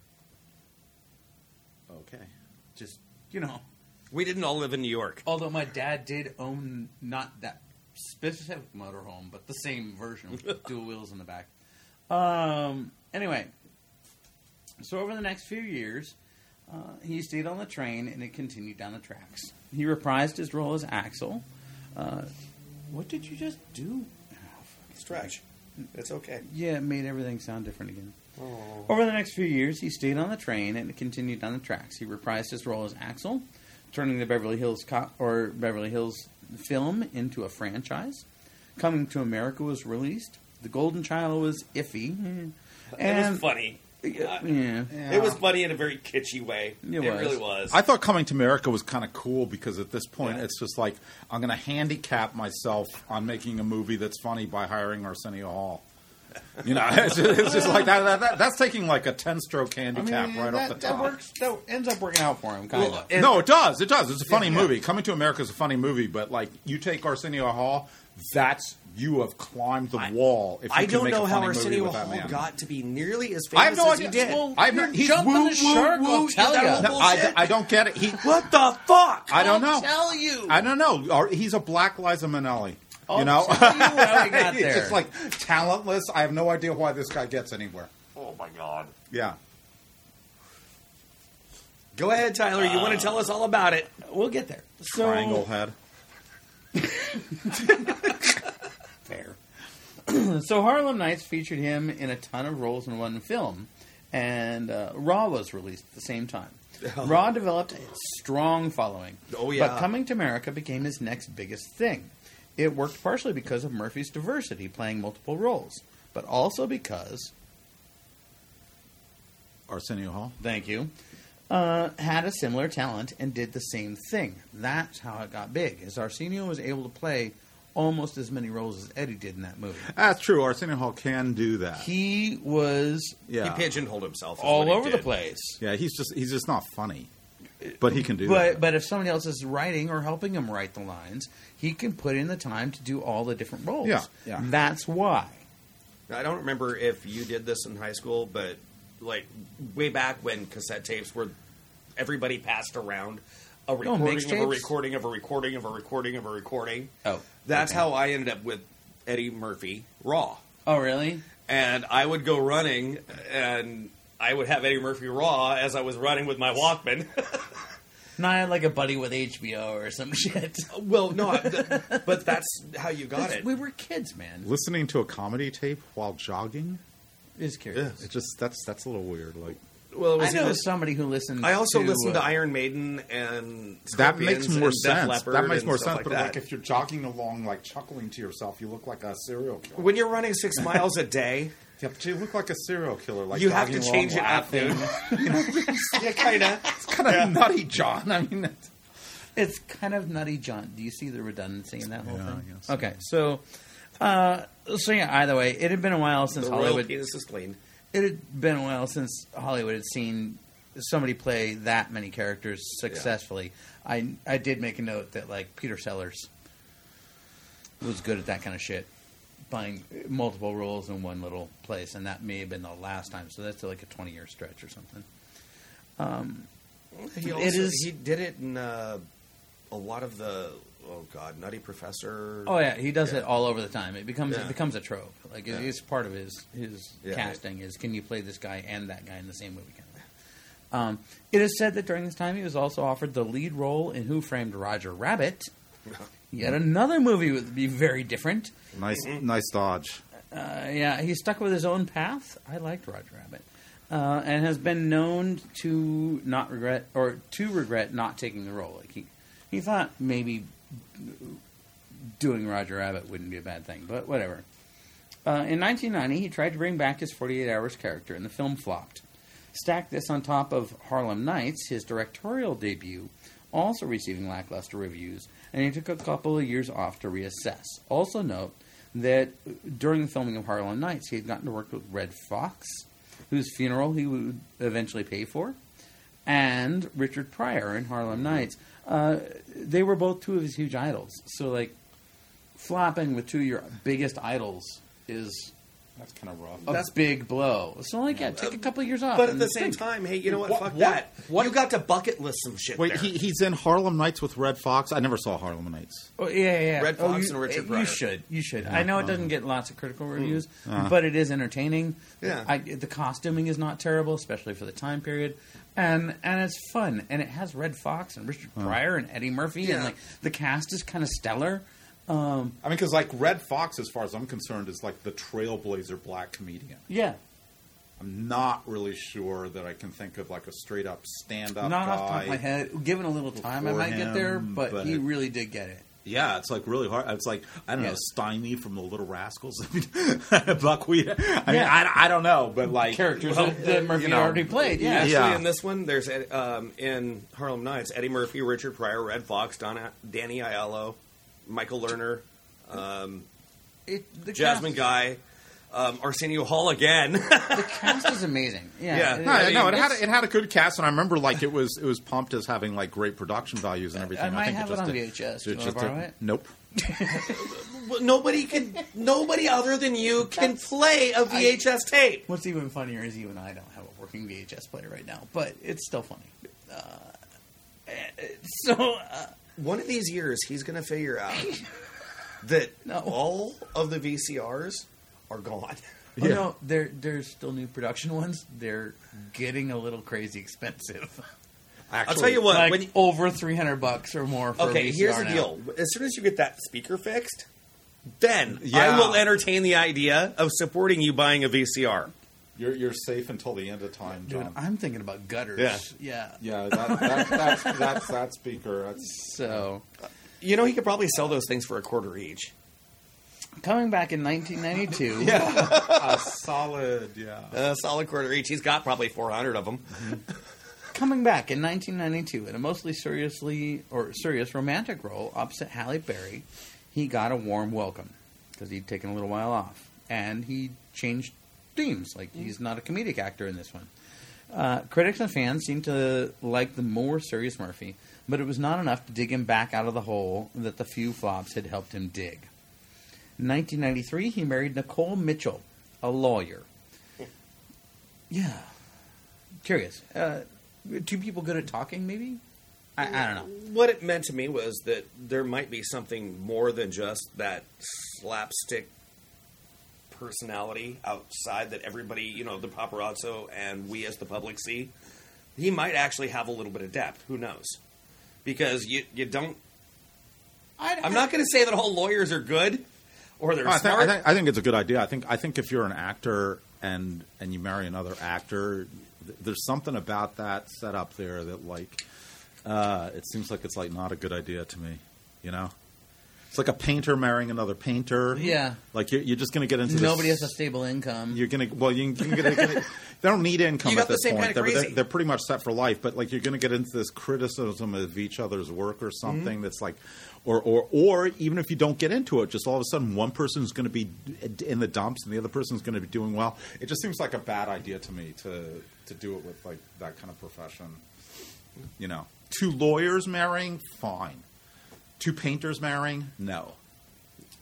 Okay. Just We didn't all live in New York. Although my dad did own not that specific motorhome, but the same version with dual wheels in the back. Anyway, so over the next few years, he stayed on the train and it continued down the tracks. He reprised his role as Axel. What did you just do? Oh, Stretch. It's okay. yeah, it made everything sound different again. Over the next few years, he stayed on the train and it continued down the tracks. He reprised his role as Axel, turning the Beverly Hills Beverly Hills film into a franchise. Coming to America was released. The Golden Child was iffy. And It was funny. Yeah. It was funny in a very kitschy way. It was. Really was. I thought Coming to America was kind of cool because at this point Yeah. it's just like I'm going to handicap myself on making a movie that's funny by hiring Arsenio Hall. It's just like that. That's taking like a 10-stroke handicap right off the top. That ends up working out for him, kind Well, of. No, it does. It does. It's a funny Yeah. movie. Coming to America is a funny movie, but like you take Arsenio Hall, you have climbed the wall. If you I can don't make know a how funny movie Arsenio with that Hall man. got to be nearly as I have famous no as he idea. did. Well, I've you're not- he's jumping woo, the shark, woo, I'll woo. tell Is that ya. all No, bullshit? I don't get it. What the fuck? I don't know. Tell you. I don't know. He's a Black Liza Minnelli. I'll You know, tell you how he got He's there. just like talentless. I have no idea why this guy gets anywhere. Oh my god. Yeah. Go ahead, Tyler. You want to tell us all about it? We'll get there. So, Triangle head. Fair. So Harlem Nights featured him in a ton of roles in one film, and Raw was released at the same time. Raw developed a strong following. Oh, yeah. But Coming to America became his next biggest thing. It worked partially because of Murphy's diversity, playing multiple roles, but also because, Arsenio Hall. thank you, had a similar talent and did the same thing. That's how it got big, as Arsenio was able to play almost as many roles as Eddie did in that movie. That's true. Arsenio Hall can do that. He was Yeah. He pigeonholed himself is all what he over the did. place. Yeah, he's just not funny. But he can do that. But if somebody else is writing or helping him write the lines, he can put in the time to do all the different roles. Yeah, yeah. That's why. I don't remember if you did this in high school, but like way back when cassette tapes were, everybody passed around a recording of a mixtapes? recording of a recording of a recording of a recording. Oh, That's okay. how I ended up with Eddie Murphy Raw. Oh, really? And I would go running, and I would have Eddie Murphy Raw as I was running with my Walkman. No, I had like a buddy with HBO or some shit. Well, no, but that's how you got it. We were kids, man. Listening to a comedy tape while jogging, Is curious. it just that's a little weird. Like Well, it I was know either- somebody who listens. I also listened to uh, Iron Maiden and that Scorpions makes more and Def sense. Leppard That makes and more stuff sense. But that. like if you're jogging along, like chuckling to yourself, you look like a serial killer. When you're running 6 miles a day, Yeah, but you look like a serial killer. Like you have to jogging change it along up, dude. Yeah, kind of. It's kind of nutty, John. I mean, It's kind of nutty, John. Do you see the redundancy in that whole Yeah, thing? I guess. Okay, so yeah. Either way, it had been a while since The royal Hollywood. penis is clean. It had been a while since Hollywood had seen somebody play that many characters successfully. I did make a note that like Peter Sellers was good at that kind of shit. playing multiple roles in one little place, and that may have been the last time. So that's like a 20-year stretch or something. He did it in a lot of the Nutty Professor. Oh yeah, he does it all over the time. It becomes a trope. Like Yeah. it's part of his Yeah. casting is can you play this guy and that guy in the same movie? It is said that during this time he was also offered the lead role in Who Framed Roger Rabbit. Yet another movie would be very different. Nice dodge. Yeah, he stuck with his own path. I liked Roger Rabbit, and has been known to regret not taking the role. Like he thought maybe doing Roger Rabbit wouldn't be a bad thing, but whatever. In 1990, he tried to bring back his 48 Hours character, and the film flopped. Stack this on top of Harlem Nights, his directorial debut, also receiving lackluster reviews, and he took a couple of years off to reassess. Also note that during the filming of Harlem Nights, he had gotten to work with Red Fox, whose funeral he would eventually pay for, and Richard Pryor in Harlem Nights. They were both two of his huge idols. So, like, flopping with two of your biggest idols is That's kind of rough. a big blow. So, like, take a couple of years off. But at and the same think. time, hey, you know what? What- Fuck what- that. what- You got to bucket list some shit Wait, there. he's in Harlem Nights with Red Fox? I never saw Harlem Nights. Oh, yeah. Red Oh, Fox and Richard You Pryor. should. I know it doesn't get lots of critical reviews, Uh-huh. but it is entertaining. Yeah. The costuming is not terrible, especially for the time period, and it's fun. And it has Red Fox and Richard Pryor and Eddie Murphy, and Yeah. like the cast is kind of stellar. I mean, because like Red Fox, as far as I'm concerned, is like the trailblazer black comedian. Yeah, I'm not really sure that I can think of like a straight up stand up not guy. off the top of my head. Given a little time, I before might get there, him, but he but- really did get it. Yeah, it's like really hard. It's like I don't Yeah. know, Steiny from the Little Rascals. I mean, Buckwheat. I mean, Yeah. I don't know, but like Characters well, that Murphy you know, already played. Yeah, Actually, Yeah. in this one, there's in Harlem Nights, Eddie Murphy, Richard Pryor, Red Fox, Danny Aiello, Michael Lerner, The Jasmine Guy, Arsenio Hall again. The cast is amazing. Yeah. No, I mean, no, it it's- had a good cast, and I remember like it was pumped as having like great production values and everything. I might think have it just on did- VHS. Do you it wanna just borrow did- it? Nope. Well, nobody other than you can play a VHS tape. What's even funnier is you and I don't have a working VHS player right now, but it's still funny. One of these years, he's going to figure out that No. all of the VCRs are gone. Oh, Yeah. no, there's still new production ones. They're getting a little crazy expensive. Actually, I'll tell you what. Like when you, over $300 or more. For okay, a VCR here's the now. deal. As soon as you get that speaker fixed, then Yeah. I will entertain the idea of supporting you buying a VCR. You're safe until the end of time, Dude, John. I'm thinking about gutters. Yeah. Yeah, that's that speaker. That's So, You know, he could probably sell those things for $0.25 each. coming back in 1992. a solid. Yeah. A solid $0.25 each. He's got probably 400 of them. Coming back in 1992 in a mostly serious romantic role opposite Halle Berry, he got a warm welcome because he'd taken a little while off, and he changed themes. Like he's not a comedic actor in this one. Critics and fans seemed to like the more serious Murphy, but it was not enough to dig him back out of the hole that the few flops had helped him dig. In 1993, he married Nicole Mitchell, a lawyer. Yeah. Curious. Two people good at talking, maybe? I don't know. What it meant to me was that there might be something more than just that slapstick personality outside that everybody, you know, the paparazzo and we as the public see. He might actually have a little bit of depth. Who knows? Because you don't... I'm not going to say that all lawyers are good or they're smart. I think it's a good idea. I think if you're an actor and you marry another actor, there's something about that setup there that like it seems like it's like not a good idea to me. You know, it's like a painter marrying another painter. Yeah. like you're just going to get into Nobody this, has a stable income. You're gonna you can get they don't need income You got at the this same point. kind of crazy. They're pretty much set for life. But like you're going to get into this criticism of each other's work or something that's like, or even if you don't get into it, just all of a sudden one person's going to be in the dumps and the other person's going to be doing well. It just seems like a bad idea to me to do it with like that kind of profession. You know, two lawyers marrying, fine. Two painters marrying, no.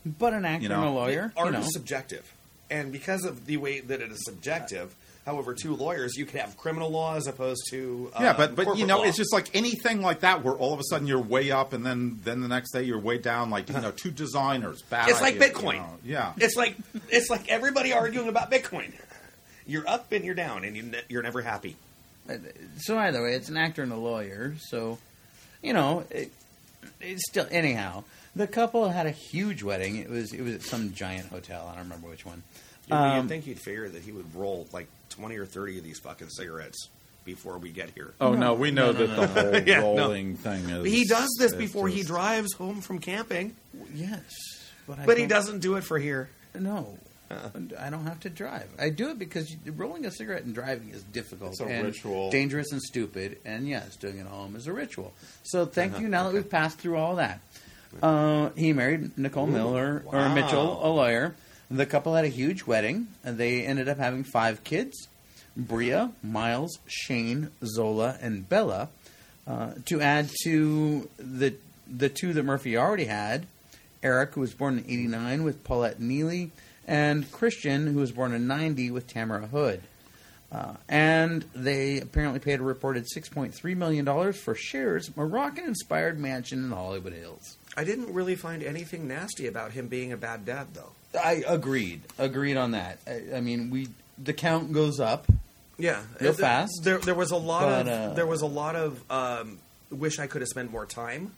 But an actor and a lawyer, Art you know. is subjective, and because of the way that it is subjective, however, two lawyers, you could have criminal law as opposed to but corporate law. it's just like anything like that where all of a sudden you're way up and then the next day you're way down. Like two designers, bad. It's like idea, Bitcoin. Yeah, It's like everybody arguing about Bitcoin. You're up and you're down, and you're never happy. So either way, it's an actor and a lawyer. So, you know, it's still anyhow. The couple had a huge wedding. It was at some giant hotel. I don't remember which one. You'd think he'd figure that he would roll like 20 or 30 of these fucking cigarettes before we get here. Oh no, we know that the whole Yeah, no. rolling thing is. He does this it's before he just- drives home from camping, Yes, but he doesn't do it for here. No, I don't have to drive. I do it because rolling a cigarette and driving is difficult. It's a and ritual. dangerous and stupid. And yes, doing it at home is a ritual. So thank you. Now that we've passed through all that, he married Nicole Miller or wow. Mitchell, a lawyer. The couple had a huge wedding, and they ended up having 5 kids: Bria, Miles, Shane, Zola, and Bella. To add to the 2 that Murphy already had, Eric, who was born in '89 with Paulette Neely, and Christian, who was born in '90 with Tamara Hood. And they apparently paid a reported $6.3 million for Cher's Moroccan-inspired mansion in Hollywood Hills. I didn't really find anything nasty about him being a bad dad, though. I agreed on that. I mean, the count goes up. Yeah, Real fast. There was a lot But, of wish I could have spent more time.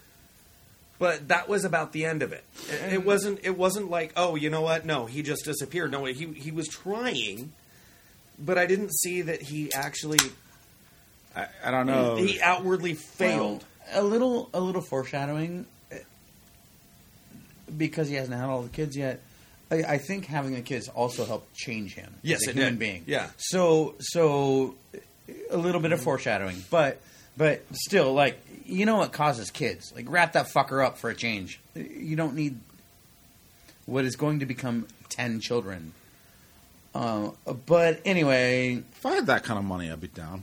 But that was about the end of it. It wasn't like, oh, you know what? No, he just disappeared. No, he was trying, but I didn't see that he actually. I don't know. He outwardly failed. Well, a little foreshadowing, because he hasn't had all the kids yet. I think having the kids also helped change him Yes, as a it human did. being. Yeah. So a little bit of foreshadowing, but still, like, you know what causes kids? Like, wrap that fucker up for a change. You don't need what is going to become 10 children. But anyway, If I had that kind of money, I'd be down.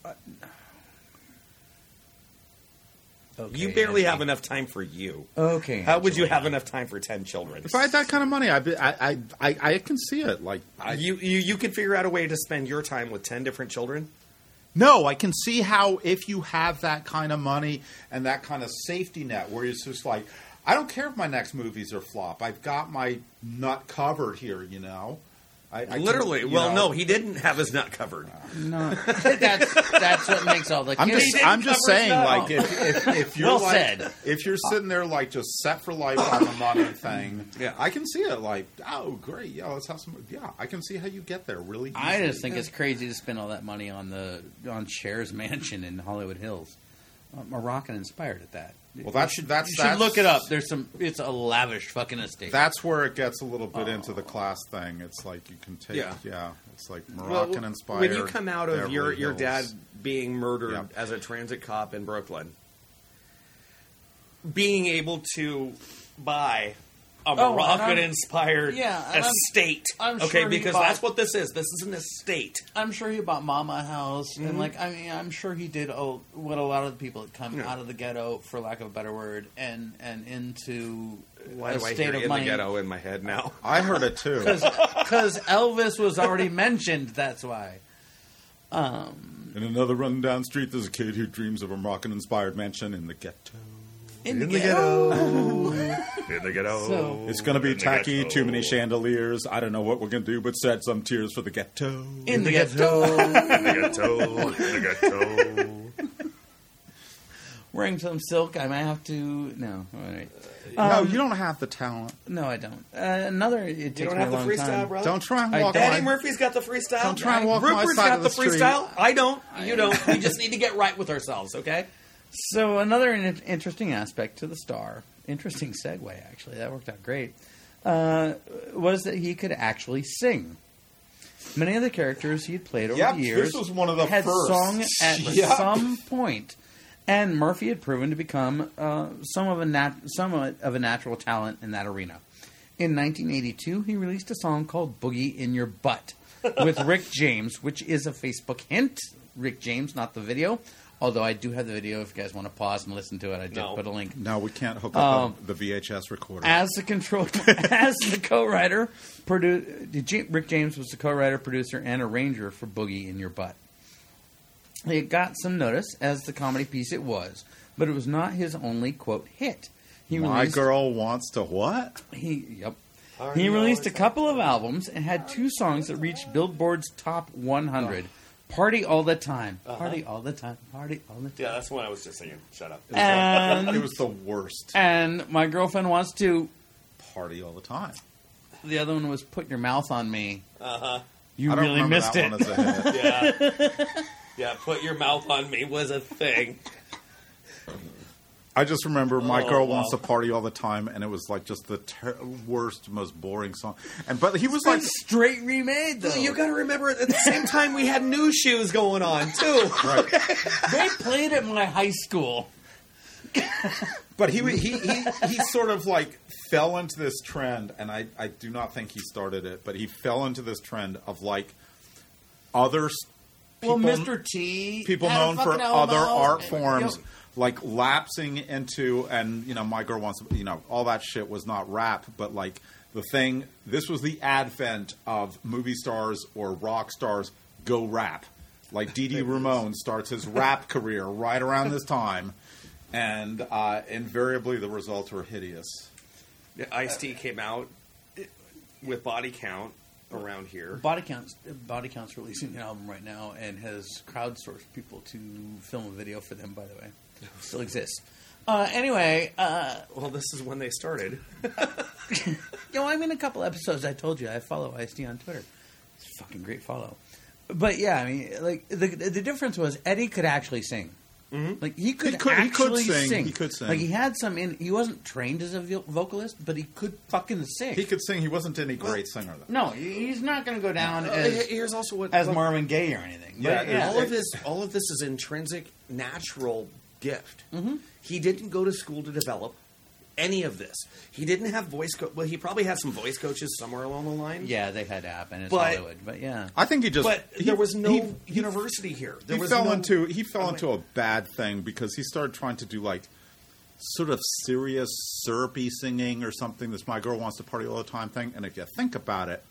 okay, You barely Andy. have enough time for you. Okay. How would you Angelina. have enough time for 10 children? If I had that kind of money, I can see it. Like You can figure out a way to spend your time with 10 different children? No, I can see how if you have that kind of money and that kind of safety net where it's just like, I don't care if my next movies are flop. I've got my nut covered here, you know. I Literally. can, you Well, know. no, he didn't have his nut covered. No, that's what makes all the I'm kids. just saying, like, if you're Well like, said. if you're sitting there like just set for life on the money thing, Yeah. I can see it. Like, oh, great, yeah, let's have some. Yeah, I can see how you get there really. Easily. I just think it's crazy to spend all that money on Cher's mansion in Hollywood Hills. Moroccan inspired at that. Well, that's you that's should that's, look it up. It's a lavish fucking estate. That's where it gets a little bit into the class thing. It's like you can take, Yeah. it's like Moroccan Well, inspired. when you come out of Beverly your Hills. dad being murdered Yeah. as a transit cop in Brooklyn, being able to buy a Moroccan-inspired yeah, and estate, I'm okay, sure he because bought- that's what this is. This is an estate. I'm sure he bought Mama a house, and I'm sure he did what a lot of the people that come out of the ghetto, for lack of a better word, and into Why a do I state hear of in money. the ghetto in my head now? I heard it too. Because Elvis was already mentioned. That's why. In another rundown street, there's a kid who dreams of a Moroccan-inspired mansion in the ghetto. In the ghetto. In the ghetto. So- It's going to be In the tacky, ghetto. too many chandeliers. I don't know what we're going to do, but shed some tears for the ghetto. In the ghetto. In the ghetto. In the ghetto. Wearing some silk. I might have to. No. All right. No, you don't have the talent. No, I don't. It You takes don't me have a the long freestyle, time. brother? Don't try and I walk don't. Eddie on. Murphy's got the freestyle. Don't try and walk my Rupert's side got of the the street. freestyle. I don't. You don't. We just need to get right with ourselves, okay? So another interesting aspect to the star, interesting segue actually, that worked out great, was that he could actually sing. Many of the characters he had played over Yep, the years this was one of the had first. sung at Yep. some point, and Murphy had proven to become somewhat of a natural talent in that arena. In 1982, he released a song called "Boogie in Your Butt" with Rick James, which is a Facebook hint. Rick James, not the video, Although I do have the video if you guys want to pause and listen to it. I did No. put a link. No, we can't hook up the VHS recorder. As the co-writer, Rick James was the co-writer, producer, and arranger for Boogie in Your Butt. It got some notice as the comedy piece it was, but it was not his only quote hit. My Girl Wants to What? He released a couple of albums and had 2 songs that reached Billboard's top 100. Party All the Time. Party all the time. Party all the time. Yeah, that's what I was just singing. Shut up. And, It was the worst. and My Girlfriend Wants to. Party all the time. The other one was Put Your Mouth on Me. Uh-huh. You I don't really remember missed that it. one as a hit. Yeah. Yeah, Put Your Mouth on Me was a thing. I just remember My Oh, Girl wow. Wants to Party All the Time, and it was like just the worst, most boring song. But he was like, Straight remade, though. You got to remember, at the same time, we had new shoes going on, too. right. They played at my high school. But he sort of like fell into this trend, and I do not think he started it, but he fell into this trend of like other people, Mr. T. people had a known for fucking other elbow. art forms, Yo, like lapsing into, and My Girl Wants, all that shit was not rap, but like the thing. This was the advent of movie stars or rock stars go rap. Like Dee Dee Ramone starts his rap career right around this time. And invariably, the results were hideous. Ice-T came out with Body Count around here. Body Count's releasing an album right now and has crowdsourced people to film a video for them, by the way. Still exists. Anyway, Well, this is when they started. I'm in a couple episodes. I told you I follow Ice-T on Twitter. It's a fucking great follow. But yeah, I mean, like the difference was Eddie could actually sing. Mm-hmm. Like he could actually sing. He could sing. Like he had some in. He wasn't trained as a vocalist, but he could fucking sing. He could sing. He wasn't any great singer, though. No, he's not going to go down as Here's also what Marvin Gaye or anything. But, Yeah, all of this is intrinsic, natural gift. Mm-hmm. He didn't go to school to develop any of this. He didn't have voice. Well, he probably had some voice coaches somewhere along the line. yeah, they had to happen. It's But- Hollywood, but yeah. I think he just. But there was no university here. There He was fell no, into a bad thing because he started trying to do like sort of serious syrupy singing or something. This "My Girl Wants to Party All the Time" thing. And if you think about it,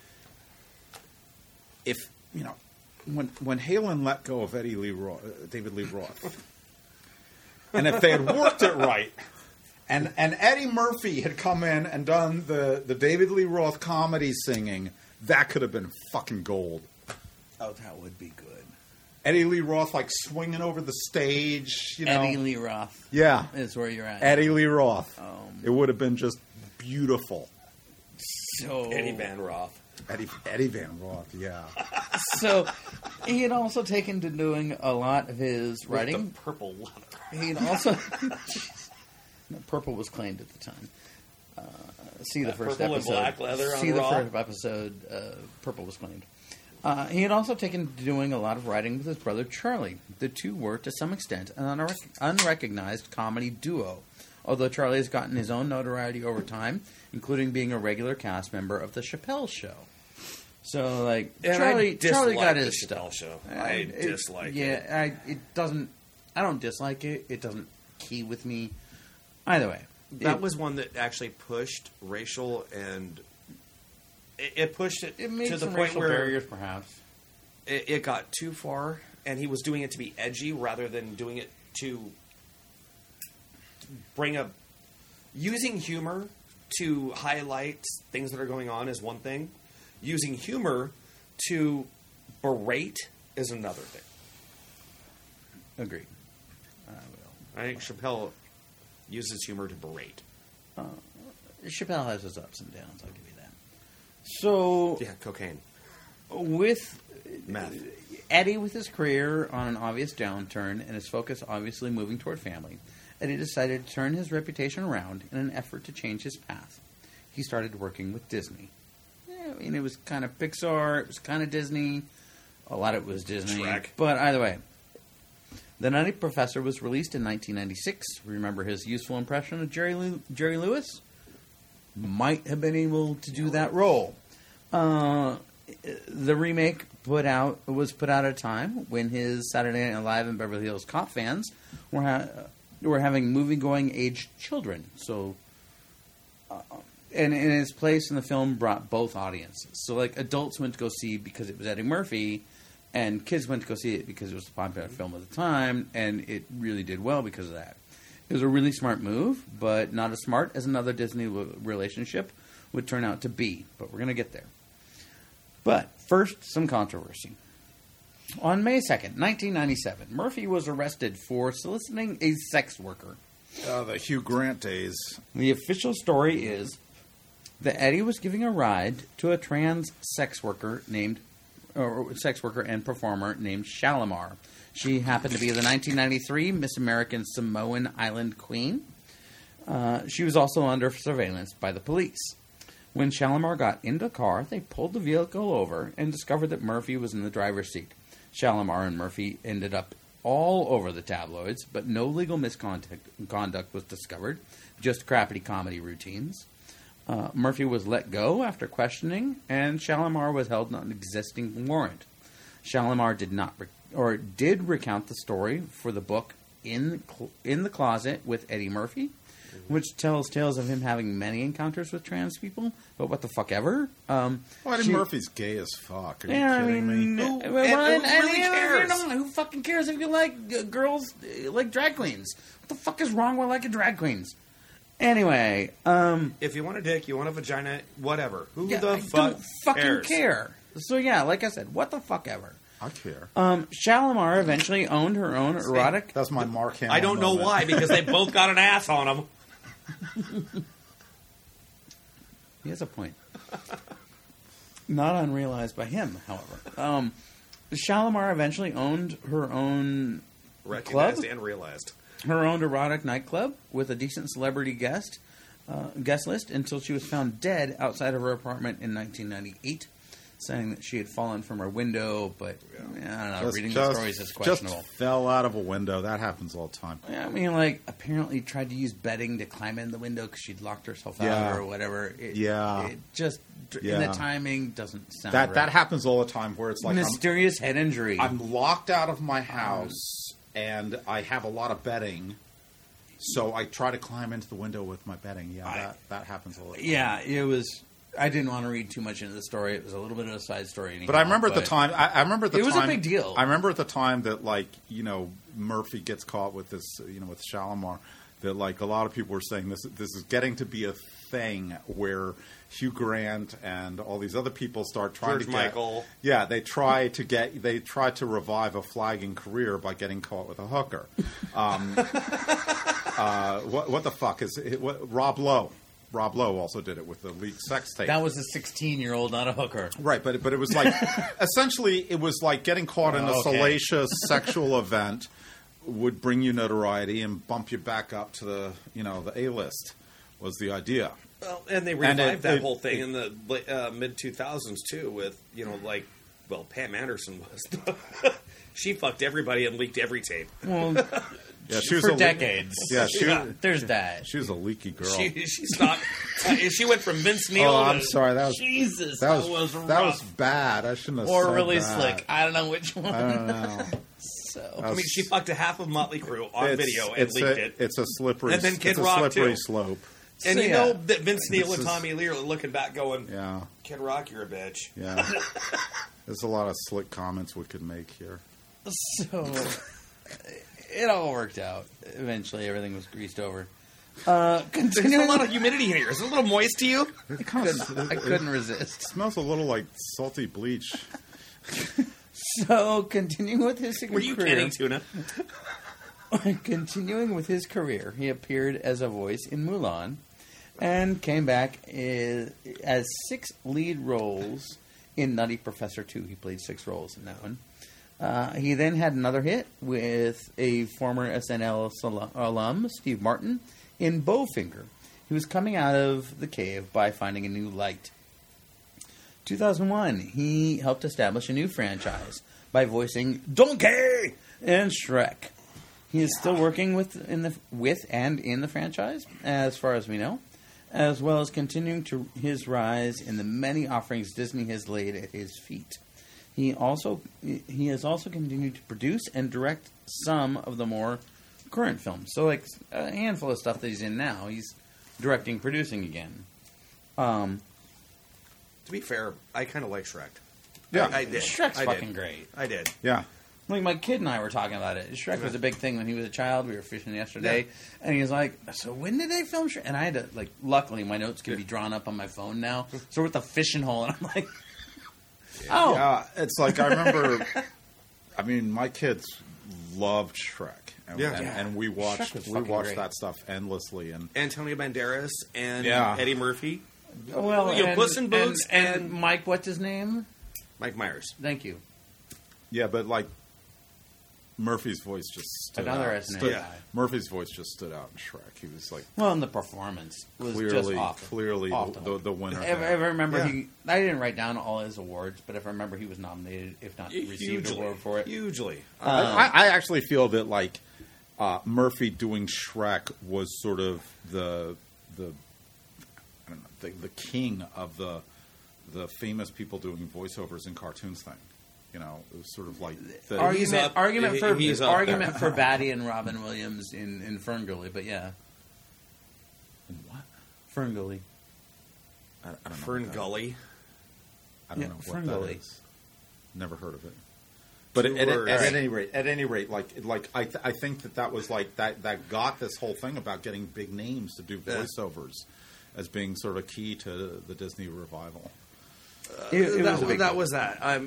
if when Halen let go of David Lee Roth, and if they had worked it right. And Eddie Murphy had come in and done the David Lee Roth comedy singing, that could have been fucking gold. Oh, that would be good. Eddie Lee Roth like swinging over the stage, Eddie Lee Roth Yeah, is where you're at. Eddie Lee Roth. It would have been just beautiful. So Eddie Van Roth. Eddie Van Roth, yeah. So he had also taken to doing a lot of his With writing. the purple leather. He had also purple was claimed at the time. See the first purple and episode. black leather on See the Raw? first episode. Purple was claimed. He had also taken to doing a lot of writing with his brother Charlie. The two were, to some extent, an unrecognized comedy duo. Although Charlie has gotten his own notoriety over time, including being a regular cast member of the Chappelle Show. So, like, And Charlie got the his Chappelle stuff. Show. I dislike it. Yeah, it doesn't. I don't dislike it. It doesn't key with me. Either way, That was one that actually pushed racial and it pushed it, it made to the some point racial where barriers, perhaps. it got too far, and he was doing it to be edgy rather than doing it to bring up using humor to highlight things that are going on is one thing. Using humor to berate is another thing. Agreed. I think Chappelle uses humor to berate. Chappelle has his ups and downs. I'll give you that. So, Yeah, cocaine, with meth. Eddie, with his career on an obvious downturn and his focus obviously moving toward family, Eddie decided to turn his reputation around in an effort to change his path. He started working with Disney. I mean, it was kind of Pixar, it was kind of Disney. A lot of it was Disney. Shrek. But either way, The Nutty Professor was released in 1996. Remember his useful impression of Jerry Lewis? Might have been able to do that role. the remake was put out at a time when his Saturday Night Live and Beverly Hills Cop fans were having movie-going age children. So, and his place in the film brought both audiences. So, like, adults went to go see because it was Eddie Murphy, and kids went to go see it because it was a popular film at the time, and it really did well because of that. It was a really smart move, but not as smart as another Disney relationship would turn out to be. But we're going to get there. But first, some controversy. On May 2nd, 1997, Murphy was arrested for soliciting a sex worker. The Hugh Grant days. The official story is that Eddie was giving a ride to a trans sex worker and performer named Shalimar. She happened to be the 1993 Miss American Samoan Island Queen. She was also under surveillance by the police. When Shalimar got into the car, they pulled the vehicle over and discovered that Murphy was in the driver's seat. Shalimar and Murphy ended up all over the tabloids, but no legal misconduct was discovered, just crappy comedy routines. Murphy was let go after questioning, and Shalimar was held on an existing warrant. Shalimar did recount the story for the book In the Closet with Eddie Murphy, which tells tales of him having many encounters with trans people, but what the fuck ever. Eddie Murphy's gay as fuck. Are you kidding me? Who really cares? Who fucking cares if you like girls, like drag queens? What the fuck is wrong with liking drag queens? Anyway, if you want a dick, you want a vagina, whatever. Who the I fuck don't fucking cares? care. So yeah, like I said, what the fuck ever. I care. Shalimar eventually owned her own erotic. That's my Mark Hamill I don't know moment. why, because they both got an ass on them. He has a point. Not unrealized by him, however. Shalimar eventually owned her own Recognized and realized. her own erotic nightclub with a decent celebrity guest list until she was found dead outside of her apartment in 1998, saying that she had fallen from her window, but I don't know, reading the stories is questionable. Just fell out of a window. That happens all the time. I mean, like, apparently tried to use bedding to climb in the window because she'd locked herself out or whatever. It just, in the timing, doesn't sound right. That happens all the time where it's like... Mysterious head injury. I'm locked out of my house, and I have a lot of bedding, so I try to climb into the window with my bedding. That happens all the time. Yeah, it was... I didn't want to read too much into the story. It was a little bit of a side story. Anyhow, but I remember at the time. I remember at the time. It was a big deal. I remember at the time that, like, Murphy gets caught with this, with Shalimar. That, like, a lot of people were saying this is getting to be a thing where Hugh Grant and all these other people start trying George to Michael. Yeah, they try to revive a flagging career by getting caught with a hooker. What the fuck is it? Rob Lowe? Rob Lowe also did it with the leaked sex tape. That was a 16-year-old, not a hooker. Right, but it was like essentially it was like getting caught in a salacious sexual event would bring you notoriety and bump you back up to the the A-list was the idea. Well, and they revived that whole thing in the mid 2000s too with Pam Anderson was she fucked everybody and leaked every tape. Well, yeah, she was for decades. There's that. She was a leaky girl. She stopped. She went from Vince Neil. Oh, I'm sorry. That was Jesus. That was bad. I shouldn't have. Or said really that. slick. I don't know which one. I don't know. So I mean, she fucked a half of Motley Crue on video and leaked it. It's a slippery. And then Kid it's a Rock slippery too. slope. And So, know that Vince Neil and Tommy Lee are looking back, going, Yeah, "Kid Rock, you're a bitch." yeah. There's a lot of slick comments we could make here. So it all worked out. Eventually, everything was greased over. There's Continuing, a lot of humidity in here. Is it a little moist to you? I couldn't resist. It smells a little like salty bleach. So, continuing with his Were you career, kidding, Tuna? continuing with his career, he appeared as a voice in Mulan, and came back as 6 lead roles in Nutty Professor 2. He played 6 roles in that one. He then had another hit with a former SNL alum, Steve Martin, in Bowfinger. He was coming out of the cave by finding a new light. 2001, he helped establish a new franchise by voicing Donkey and Shrek. He is still working in the franchise, as far as we know. as well as continuing to his rise in the many offerings Disney has laid at his feet. He has also continued to produce and direct some of the more current films. So, like a handful of stuff that he's in now, he's directing, producing again. To be fair, I kind of like Shrek. Yeah. I did. Shrek's I fucking did. great. I did. Yeah. Like, my kid and I were talking about it. Shrek was a big thing when he was a child. We were fishing yesterday. And he was like, so when did they film Shrek? And I had to, like, luckily my notes can be drawn up on my phone now. So we're at the fishing hole, and I'm like, oh. Yeah, it's like I remember. I mean, my kids loved Shrek, and, Yeah. and we Shrek watched was fucking great. that stuff endlessly. And Antonio Banderas and Yeah. Eddie Murphy, Well, You know, Puss in Boots and and- Mike, what's his name? Mike Myers. Thank you. yeah, but like Murphy's voice just stood Another out. SNL guy. Murphy's voice just stood out in Shrek. He was like Well, and the performance was just awful. clearly Awful. the winner. If I there. remember, Yeah. I didn't write down all his awards, but if I remember, he was nominated, if not received an award for it. Hugely. I actually feel that like Murphy doing Shrek was sort of the I don't know the king of the famous people doing voiceovers in cartoons thing. You know, it was sort of like the, He's up- argument for he's up argument for Batty and Robin Williams in Ferngully, but yeah, what? Ferngully. I don't know Fern what that- Gully. I don't Yeah, know what Ferngully. that is. Never heard of it. But Two at words. any rate, like I think that was like that got this whole thing about getting big names to do voiceovers as being sort of key to the Disney revival. That was that.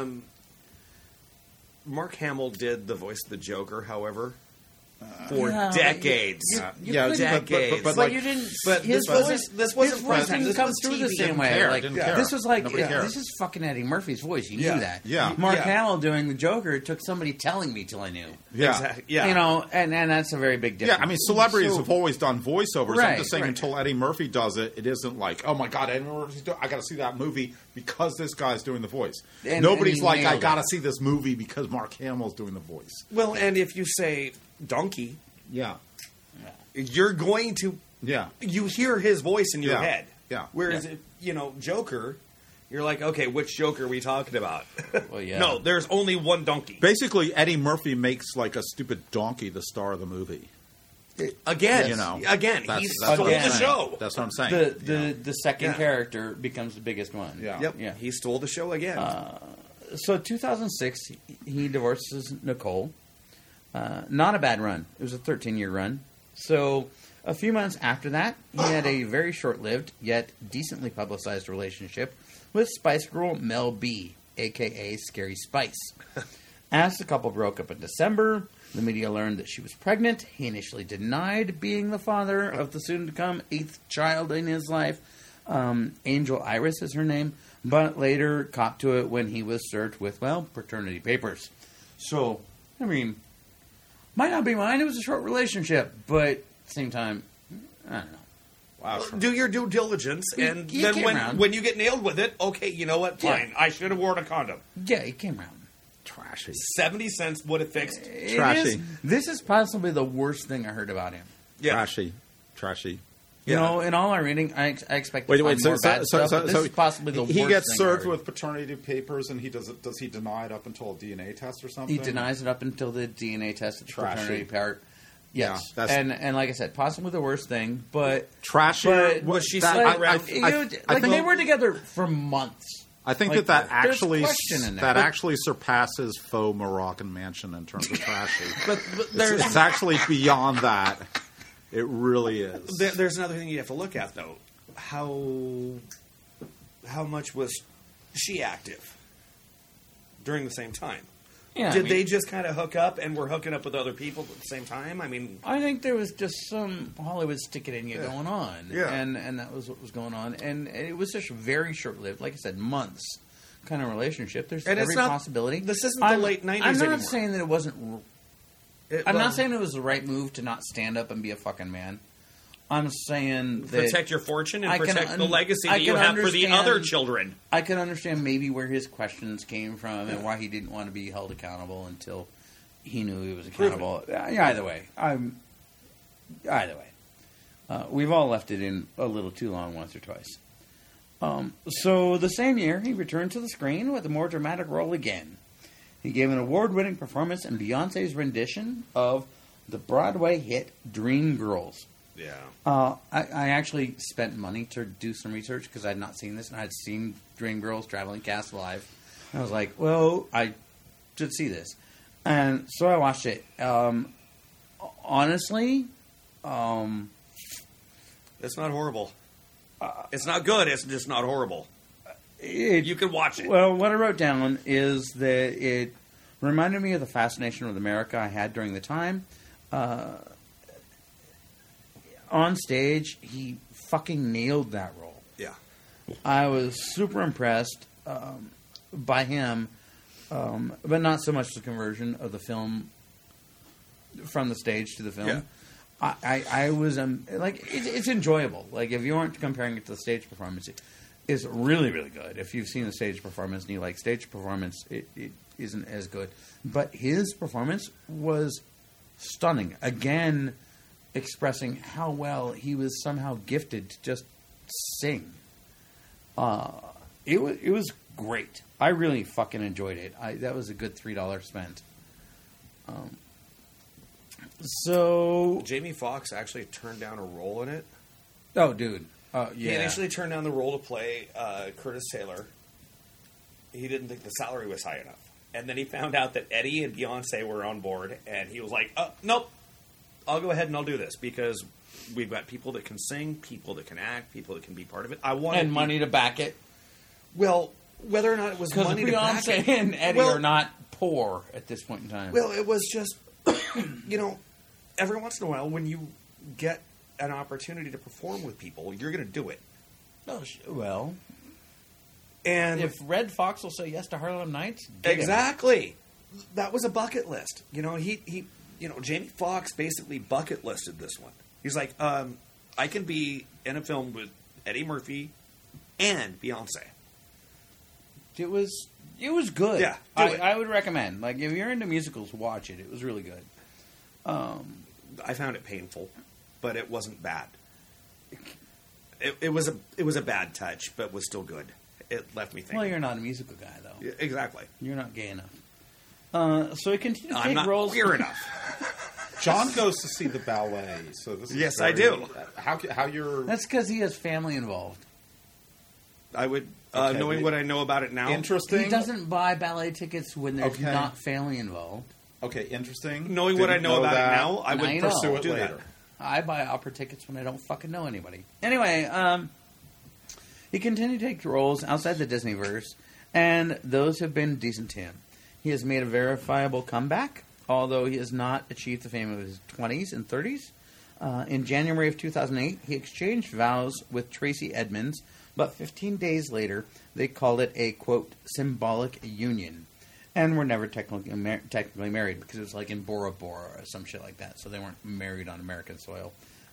Mark Hamill did the voice of the Joker, however, for Yeah, decades. You yeah, couldn't- but But like, you didn't. but his this wasn't- voice, this wasn't his voice present. didn't This come was through the TV. same way. Didn't Like care, didn't care. this was like Nobody cared. this is fucking Eddie Murphy's voice. You Yeah. knew that. Yeah. Mark Yeah. Hamill doing the Joker, it took somebody telling me till I knew. yeah. Exactly. Yeah. You know, and that's a very big difference. Yeah, I mean, celebrities So- have always done voiceovers. Right, I'm just saying, right. until Eddie Murphy does it, it isn't like, oh my god, Eddie Murphy's I got to see that movie because this guy's doing the voice. And Nobody's he like, I nailed got to it. see this movie because Mark Hamill's doing the voice. Well, and if you say donkey, Yeah, you're going to yeah, you hear his voice in your Yeah. head. Yeah. Whereas if, Joker, you're like, okay, which Joker are we talking about? Well, yeah. No, there's only one donkey. Basically, Eddie Murphy makes like a stupid donkey the star of the movie. Again, You know, again, That's- he that's stole what I'm the saying. show. That's what I'm saying. The second Yeah. character becomes the biggest one. Yeah. Yep, Yeah. he stole the show again. So 2006, he divorces Nicole. Not a bad run. It was a 13-year run. So a few months after that, he had a very short-lived yet decently publicized relationship with Spice Girl Mel B, a.k.a. Scary Spice. As the couple broke up in December, the media learned that she was pregnant. He initially denied being the father of the soon-to-come 8th child in his life. Angel Iris is her name, but later copped to it when he was served with, well, paternity papers. So, I mean, might not be mine. It was a short relationship, but at the same time, I don't know. Wow. Do your due diligence, and he then came around. when you get nailed with it, okay, you know what? Yeah. Fine, I should have worn a condom. Yeah, he came around. Trashy. 70 cents would have fixed. It Trashy. is- this is possibly the worst thing I heard about him. Yeah. Trashy. You Yeah. know, in all our reading, I expect to Wait. find So, more bad stuff, but this is possibly the he worst gets thing I served heard. with paternity papers, and he does he deny it up until a DNA test or something? He denies it up until the DNA test, the Trashy. paternity part. Yes, Yeah, that's- and like I said, possibly the worst thing, but Trashy. But was she that, still like, around? they were together for months. I think Like, that there's actually question in there. that But- actually surpasses faux Moroccan mansion in terms of trashy. But there's It's actually beyond that. It really is. there's another thing you have to look at though. How much was she active during the same time? Yeah, Did I mean, they just kind of hook up and were hooking up with other people at the same time? I mean, I think there was just some Hollywood stick it in you going on, Yeah. and that was what was going on, and it was just very short lived. Like I said, months kind of relationship. There's And it's every not- possibility. this isn't the I'm- late 90s I'm not anymore. saying that it wasn't. I'm not saying it was the right move to not stand up and be a fucking man. I'm saying that protect your fortune and I can protect the un- legacy I that you can have for the understand- other children. I can understand maybe where his questions came from and why he didn't want to be held accountable until he knew he was accountable. Either way, either way. We've all left it in a little too long once or twice. So the same year, he returned to the screen with a more dramatic role again. He gave an award-winning performance in Beyonce's rendition of the Broadway hit Dreamgirls. Yeah. I actually spent money to do some research because I had not seen this, and I had seen Dreamgirls Traveling Cast live. And I was like, well, I should see this. And so I watched it. Honestly, it's not horrible. It's not good. It's just not horrible. You can watch it. Well, what I wrote down is that it reminded me of the fascination with America I had during the time. On stage, he fucking nailed that role. Yeah. I was super impressed by him, but not so much the conversion of the film from the stage to the film. Yeah. I was like, it's enjoyable. Like, if you aren't comparing it to the stage performance, it's really, really good. If you've seen the stage performance and you like stage performance, it isn't as good. But his performance was stunning. Again, expressing how well he was somehow gifted to just sing. It was great. I really fucking enjoyed it. That was a good $3 spent. So Jamie Foxx actually turned down a role in it. Oh, dude. Yeah. He initially turned down the role to play Curtis Taylor. He didn't think the salary was high enough. And then he found out that Eddie and Beyonce were on board, and he was like, nope, I'll go ahead and I'll do this, because we've got people that can sing, people that can act, people that can be part of it. I want money to back it. Well, whether or not it was money to back it. Beyonce and Eddie are not poor at this point in time. Well, it was just, every once in a while when you get an opportunity to perform with people, you're going to do it. Oh, well, and if Red Fox will say yes to Harlem Nights, exactly, that was a bucket list. Jamie Foxx basically bucket listed this one. He's like, I can be in a film with Eddie Murphy and Beyonce. It was good. Yeah, I would recommend. Like, if you're into musicals, watch it. It was really good. I found it painful, but it wasn't bad. It was a bad touch, but was still good. It left me thinking. Well, you're not a musical guy, though. Yeah, exactly. You're not gay enough. So he continued to take roles. I'm not queer enough. John goes to see the ballet, so this is yes, I do. How you're? That's because he has family involved. I would, knowing what I know about it now, interesting. He doesn't buy ballet tickets when there's not family involved. Okay, interesting. Knowing what I know about it now, I would pursue it later. I buy opera tickets when I don't fucking know anybody. Anyway, he continued to take roles outside the Disneyverse, and those have been decent to him. He has made a verifiable comeback, although he has not achieved the fame of his 20s and 30s. In January of 2008, he exchanged vows with Tracy Edmonds, but 15 days later, they called it a, quote, symbolic union, and were never technically married, because it was like in Bora Bora or some shit like that, so they weren't married on American soil.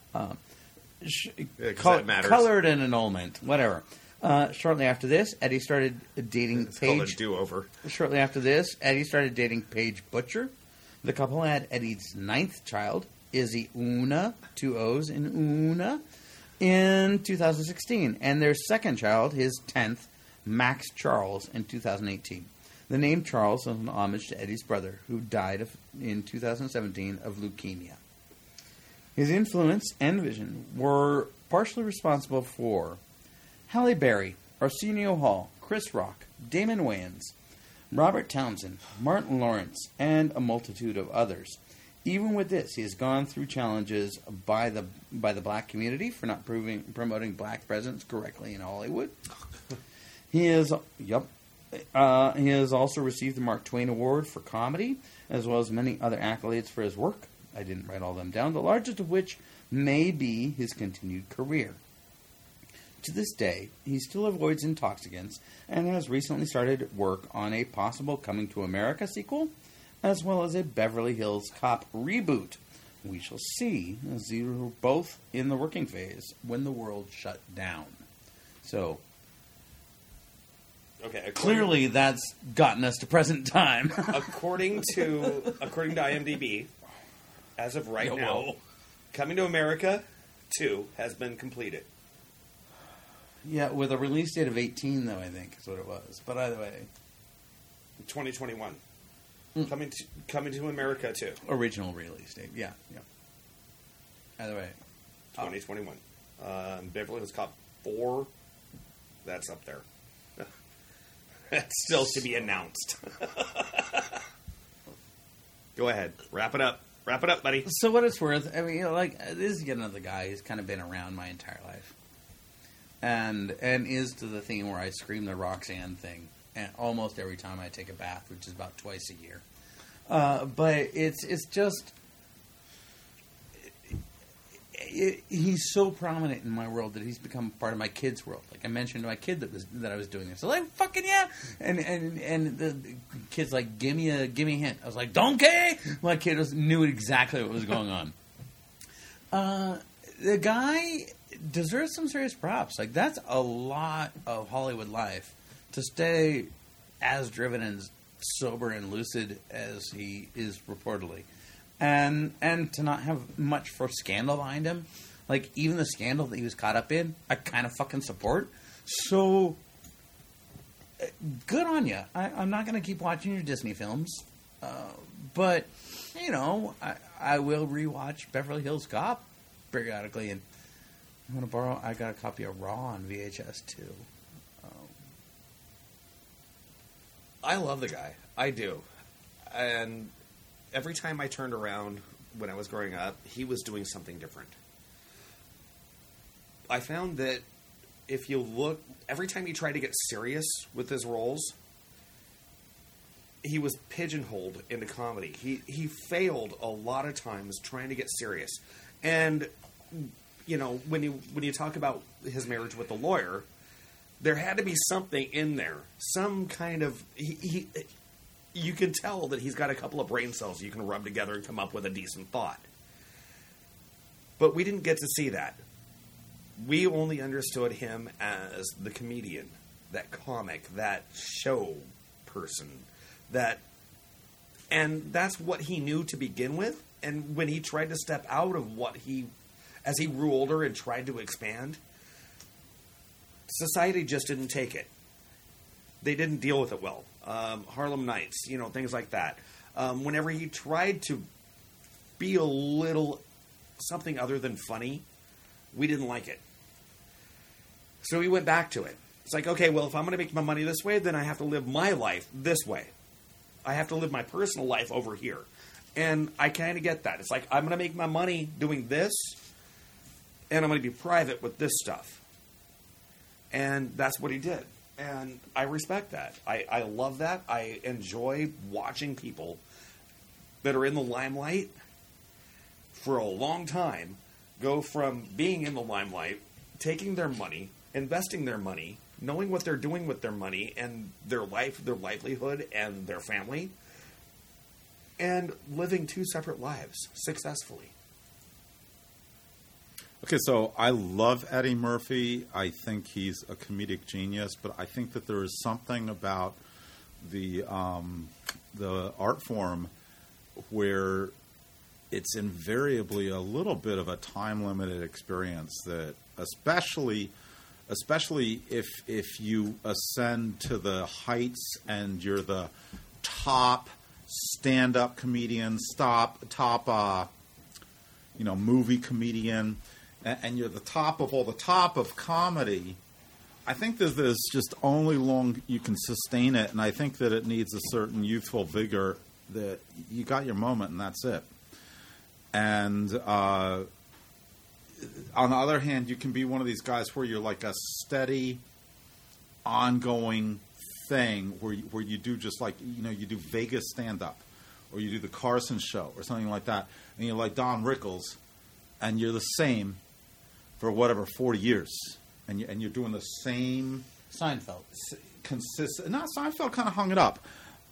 Colored an annulment, whatever. Shortly after this, Eddie started dating Paige. Called a do-over. Shortly after this, Eddie started dating Paige Butcher. The couple had Eddie's 9th child, Izzy Una, 2 O's in Una, in 2016, and their second child, his 10th, Max Charles, in 2018. The name Charles is an homage to Eddie's brother, who died in 2017 of leukemia. His influence and vision were partially responsible for Halle Berry, Arsenio Hall, Chris Rock, Damon Wayans, Robert Townsend, Martin Lawrence, and a multitude of others. Even with this, he has gone through challenges by the black community for not promoting black presence correctly in Hollywood. He has also received the Mark Twain Award for comedy, as well as many other accolades for his work. I didn't write all of them down, the largest of which may be his continued career. To this day, he still avoids intoxicants and has recently started work on a possible Coming to America sequel, as well as a Beverly Hills Cop reboot. We shall see, as they were both in the working phase when the world shut down. So, okay, clearly that's gotten us to present time. according to IMDb, as of right now, Coming to America 2 has been completed. Yeah, with a release date of 18, though, I think is what it was. But either way, 2021. Coming to America too. original release date. Yeah. Either way, 2021. Beverly Hills Cop 4. That's up there. That's still to be announced. Go ahead. Wrap it up. Wrap it up, buddy. So what it's worth, I mean, this is yet another guy who's kind of been around my entire life, and is to the thing where I scream the Roxanne thing, and almost every time I take a bath, which is about twice a year. But it's just he's so prominent in my world that he's become part of my kid's world. Like I mentioned to my kid that I was doing this, so like fucking yeah, and the kid's like give me a hint. I was like donkey. My kid knew exactly what was going on. The guy deserves some serious props. Like that's a lot of Hollywood life to stay as driven and sober and lucid as he is reportedly. And to not have much for scandal behind him. Like, even the scandal that he was caught up in, I kind of fucking support. So, good on you. I'm not going to keep watching your Disney films. But, you know, I will rewatch Beverly Hills Cop periodically. And I'm going to I got a copy of Raw on VHS, too. I love the guy. I do. And every time I turned around when I was growing up, he was doing something different. I found that if you look, every time he tried to get serious with his roles, he was pigeonholed into comedy. He failed a lot of times trying to get serious. And, you know, when you talk about his marriage with the lawyer, there had to be something in there. Some kind of... You can tell that he's got a couple of brain cells you can rub together and come up with a decent thought. But we didn't get to see that. We only understood him as the comedian, that comic, that show person, and that's what he knew to begin with. And when he tried to step out of as he grew older and tried to expand, society just didn't take it. They didn't deal with it well. Harlem Nights, you know, things like that. Whenever he tried to be a little something other than funny, we didn't like it. So we went back to it. It's like, okay, well, if I'm going to make my money this way, then I have to live my life this way. I have to live my personal life over here. And I kind of get that. It's like, I'm going to make my money doing this, and I'm going to be private with this stuff. And that's what he did. And I respect that. I love that. I enjoy watching people that are in the limelight for a long time go from being in the limelight, taking their money, investing their money, knowing what they're doing with their money and their life, their livelihood, and their family, and living two separate lives successfully. Okay, so I love Eddie Murphy. I think he's a comedic genius, but I think that there is something about the art form where it's invariably a little bit of a time-limited experience that, especially if you ascend to the heights and you're the top stand-up comedian, top movie comedian, and you're the top of all the top of comedy, I think that there's just only long you can sustain it, and I think that it needs a certain youthful vigor that you got your moment and that's it. And on the other hand, you can be one of these guys where you're like a steady, ongoing thing where you do just like, you do Vegas stand-up or you do the Carson show or something like that, and you're like Don Rickles, and you're the same for 40 years, and you're doing the same Seinfeld. Consistent. No, Seinfeld kind of hung it up,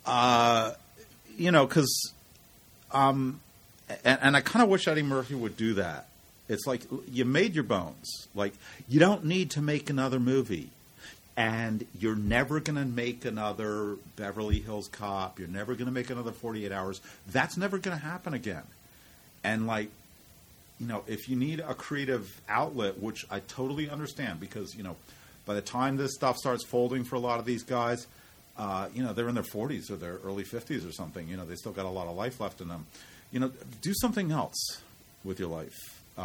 because, and I kind of wish Eddie Murphy would do that. It's like you made your bones. Like you don't need to make another movie, and you're never going to make another Beverly Hills Cop. You're never going to make another 48 Hours. That's never going to happen again. And like, if you need a creative outlet, which I totally understand, because by the time this stuff starts folding for a lot of these guys, they're in their 40s or their early 50s or something. They still got a lot of life left in them. Do something else with your life.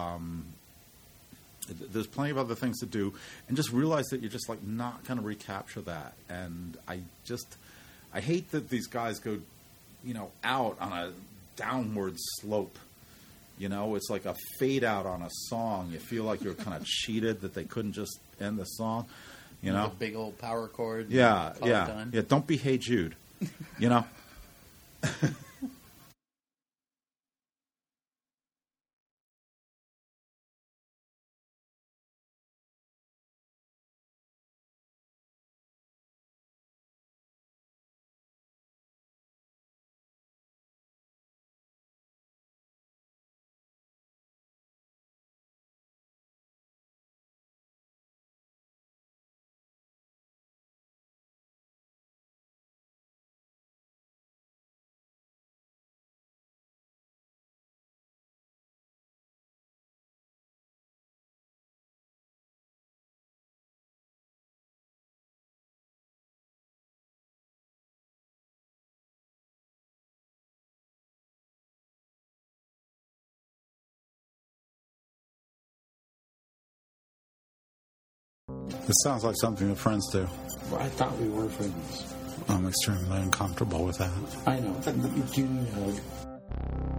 There's plenty of other things to do, and just realize that you're just not going to recapture that. And I hate that these guys go, out on a downward slope. It's like a fade out on a song. You feel like you're kind of cheated that they couldn't just end the song. A big old power chord. Yeah. Done. Yeah. Don't be Hey Jude. This sounds like something that friends do. Well, I thought we were friends. I'm extremely uncomfortable with that. I know. Let me give you a hug.